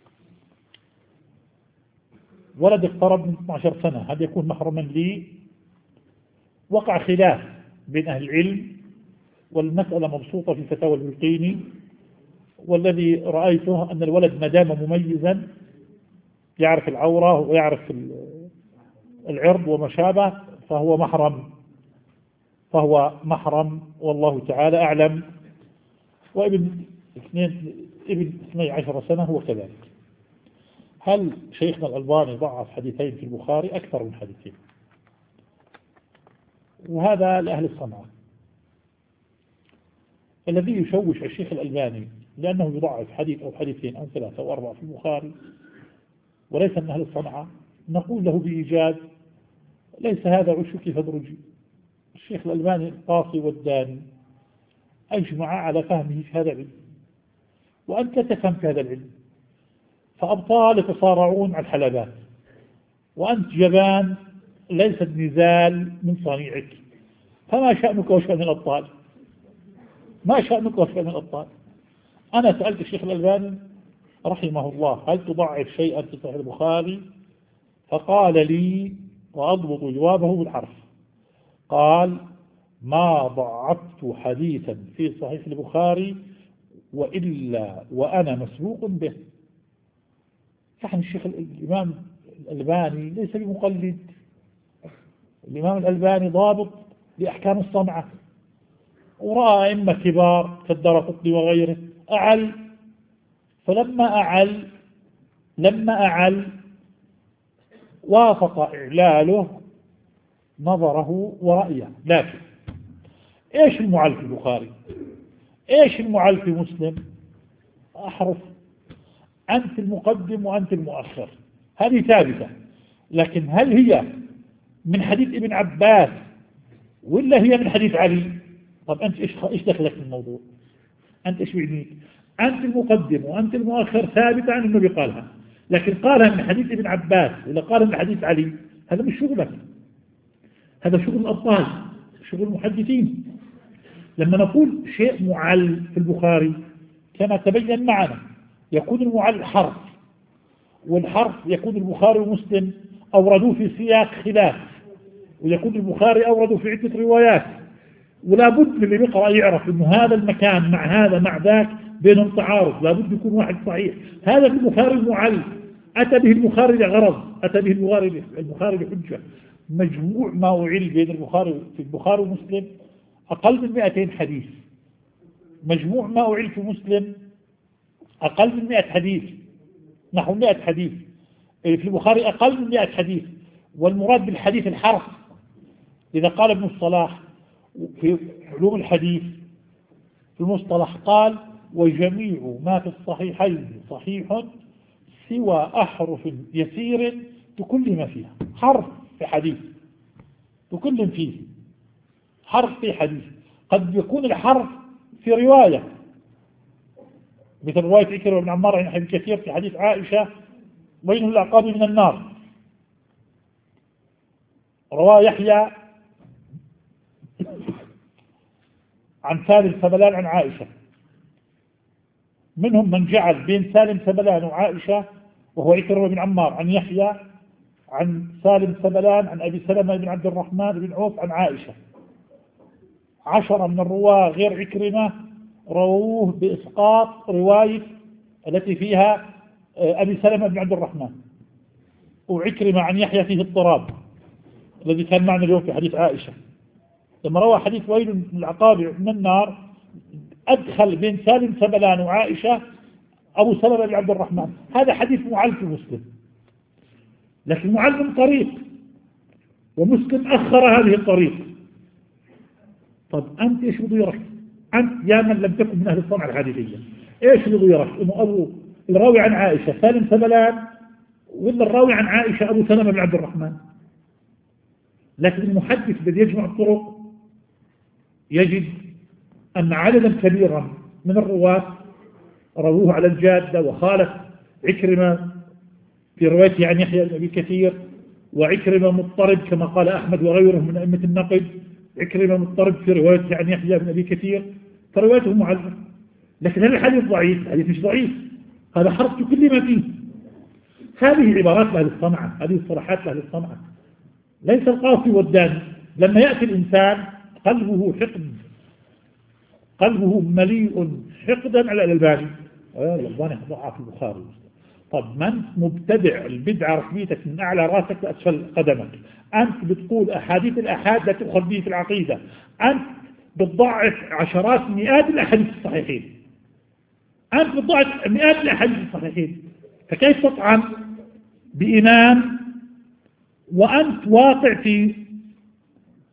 ولد اقترب من اثنتي عشرة سنة هل يكون محرما لي؟ وقع خلاف بين أهل العلم، والمسألة مبسوطة في فتاوى البلقيني، والذي رأيته أن الولد ما دام مميزا يعرف العورة ويعرف العرض وما شابه فهو محرم، فهو محرم والله تعالى أعلم. وابن اثنين ابن اثني عشر سنة هو كذلك. هل شيخنا الألباني ضعف حديثين في البخاري؟ أكثر من حديثين. وهذا لأهل الصنعة. الذي يشوش الشيخ الألباني لأنه يضعف حديث أو حديثين أو ثلاثة أو أربعة في البخاري وليس من أهل الصنعة، نقول له بإيجاز: ليس هذا عشك فدرجي. الشيخ الألباني القاصي والداني أجمع على فهمه في هذا العلم، وأنت تفهم في هذا العلم، فأبطال يتصارعون على الحلبات، وأنت جبان ليس النزال من صنيعك، فما شأنك وشأن الأبطال؟ ما شأنك وشأن الأبطال؟ أنا سألت الشيخ الألباني رحمه الله: هل تضعف شيئا في صحيح البخاري؟ فقال لي، وأضبط جوابه بالحرف، قال: ما ضعفت حديثا في صحيح البخاري وإلا وأنا مسبوق به. يعني الشيخ الإمام الألباني ليس بمقلد، الإمام الألباني ضابط لأحكام الصنعة، ورأى أئمة كبار كالدرقطني وغيره أعل، فلما أعل لما أعل وافق إعلاله نظره ورأيه. لكن إيش المعل في البخاري؟ إيش المعل في مسلم؟ أحرف: أنت المقدم وأنت المؤخر، هذه ثابتة. لكن هل هي من حديث ابن عباس ولا هي من حديث علي؟ طب أنت إيش إيش دخلك في الموضوع؟ أنت إيش بعنيك؟ أنت المقدم وأنت المؤخر ثابتة عن النبي قالها، لكن قالها من حديث ابن عباس ولا قالها من حديث علي؟ هذا مش شغلك، هذا شغل الأبطال، شغل المحدثين. لما نقول شيء معل في البخاري كما تبين معنا، يكون المعل حرف، والحرف يكون البخاري ومسلم أوردوه في سياق خلاف، ويكون البخاري أورده في عدة روايات، ولا بد من اللي بيقرأ يعرف إنه هذا المكان مع هذا مع ذاك بينهم تعارض، لا بد يكون واحد صحيح. هذا في البخاري المعل، أتى به البخاري لغرض، أتى به البخاري البخاري لحجة. مجموع ما أعل بين البخاري في البخاري ومسلم أقل من مئتين حديث، مجموع ما أعل في مسلم أقل من مئة حديث، نحو مئة حديث. في البخاري أقل من مئة حديث. والمراد بالحديث الحرف. إذا قال ابن الصلاح في علوم الحديث في المصطلح قال: وجميع ما في الصحيحين صحيح سوى أحرف يسير تكلم فيها. حرف في حديث تكلم فيه، حرف في حديث. قد يكون الحرف في رواية، مثل رواية عكرمة بن عمار عن حديث كثير في حديث عائشة: ويل العقاب من النار. رواه يحيى عن سالم سبلان عن عائشة. منهم من جعل بين سالم سبلان وعائشة وهو عكرمة بن عمار عن يحيى عن سالم سبلان عن أبي سلمة بن عبد الرحمن بن عوف عن عائشة. عشرة من الرواة غير عكرمة رووه بإسقاط رواية التي فيها أبي سلمة بن عبد الرحمن، وعكرمة عن يحيى فيه اضطراب الذي كان معنا اليوم في حديث عائشة. لما روى حديث ويل العقاب من النار أدخل بين سالم سبلان وعائشة أبو سلمة بن عبد الرحمن. هذا حديث معل في مسلم، لكن معل من طريق، ومسلم أخر هذه الطريق. طب أنت إيش بضيرك؟ أنت يا من لم تكن من أهل الصنعة الحديثية، إيش بضيرك؟ إنه أبو الراوي عن عائشة سالم سبلان، ولا الراوي عن عائشة أبو سلمة بن عبد الرحمن؟ لكن المحدث الذي يجمع الطرق يجد أن عددا كبيرا من الرواة رووه على الجادة، وخالف عكرمة في روايته عن يحيى بن أبي كثير، وعكرمة مضطرب كما قال أحمد وغيره من أئمة النقد. عكرمة مضطرب في روايته عن يحيى بن أبي كثير، فروايته معلقة. لكن هذا الحديث ضعيف، الحديث مش ضعيف، هذا حرف كل ما فيه. هذه عبارات لأهل الصنعة، هذه الصراحات لأهل الصنعة، ليس القاصي والداني. لما يأتي الإنسان قلبه حقد، قلبه مليء حقدا على الألباني، الألباني ضعف في البخاري. طب من مبتدع البدعة ركبيتك من أعلى راسك لأسفل قدمك. أنت بتقول أحاديث الأحاد لا تؤخذ به في العقيدة، أنت بتضعف عشرات مئات الأحاديث الصحيحين، أنت بتضعف مئات الأحاديث الصحيحين، فكيف تطعن بإمام وأنت واقع في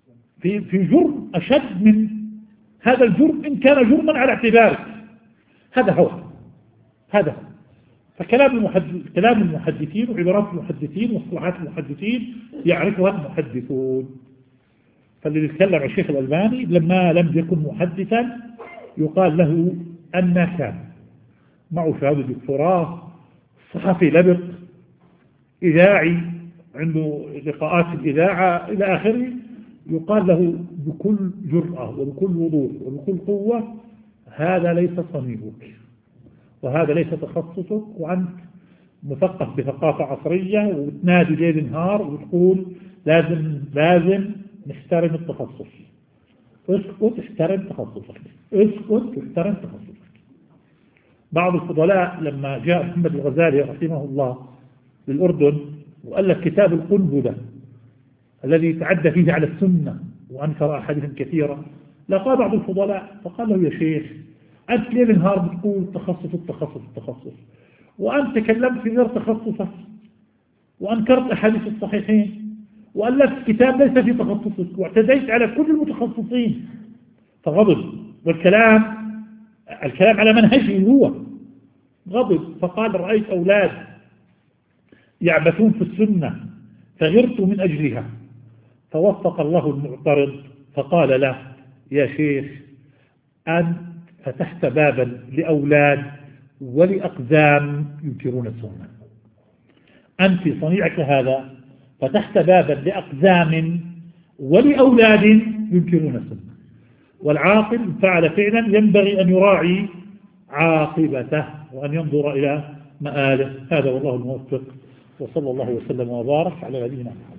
في في جرم أشد من هذا الجرم إن كان جرما على اعتبارك. هذا هو هذا هو. فكلام المحدث كلام المحدثين وعبارات المحدثين واصطلاحات المحدثين يعرفها المحدثون. فاللي يتكلم عن الشيخ الألباني لما لم يكن محدثا يقال له أن كان معه شهادة دكتوراه، صحفي لبق، إذاعي، عنده لقاءات في الإذاعة إلى آخره، يقال له بكل جرأة وبكل وضوح وبكل قوة: هذا ليس صنيعك، وهذا ليس تخصصك، وأنت مثقف بثقافة عصرية وتنادي ليل نهار وتقول لازم لازم نحترم التخصص. اسكت احترم تخصصك، اسكت احترم تخصصك. بعض الفضلاء لما جاء محمد الغزالي رحمه الله للأردن وألف كتاب القنبلة الذي تعدى فيه على السنة وأنكر أحاديث كثيرة، لقى بعض الفضلاء فقال له: يا شيخ، أنت ليل نهار بتقول تخصص التخصص التخصص، وأنت تكلمت في غير تخصصك وأنكرت أحاديث الصحيحين وألفت كتاب ليس في تخصصك واعتديت على كل المتخصصين. فغضب، والكلام الكلام على منهجه هو. غضب فقال: رأيت أولاد يعبثون في السنة فغرت من أجلها. فوفق الله المعترض فقال له: يا شيخ، أنت فتحت بابا لأولاد ولأقزام ينكرون السنة. أنت في صنيعك هذا فتحت بابا لأقزام ولأولاد ينكرون السنة. والعاقل فعل فعلا ينبغي أن يراعي عاقبته وأن ينظر إلى مآله. هذا والله الموفق، وصلى الله وسلم وبارك على نبينا محمد.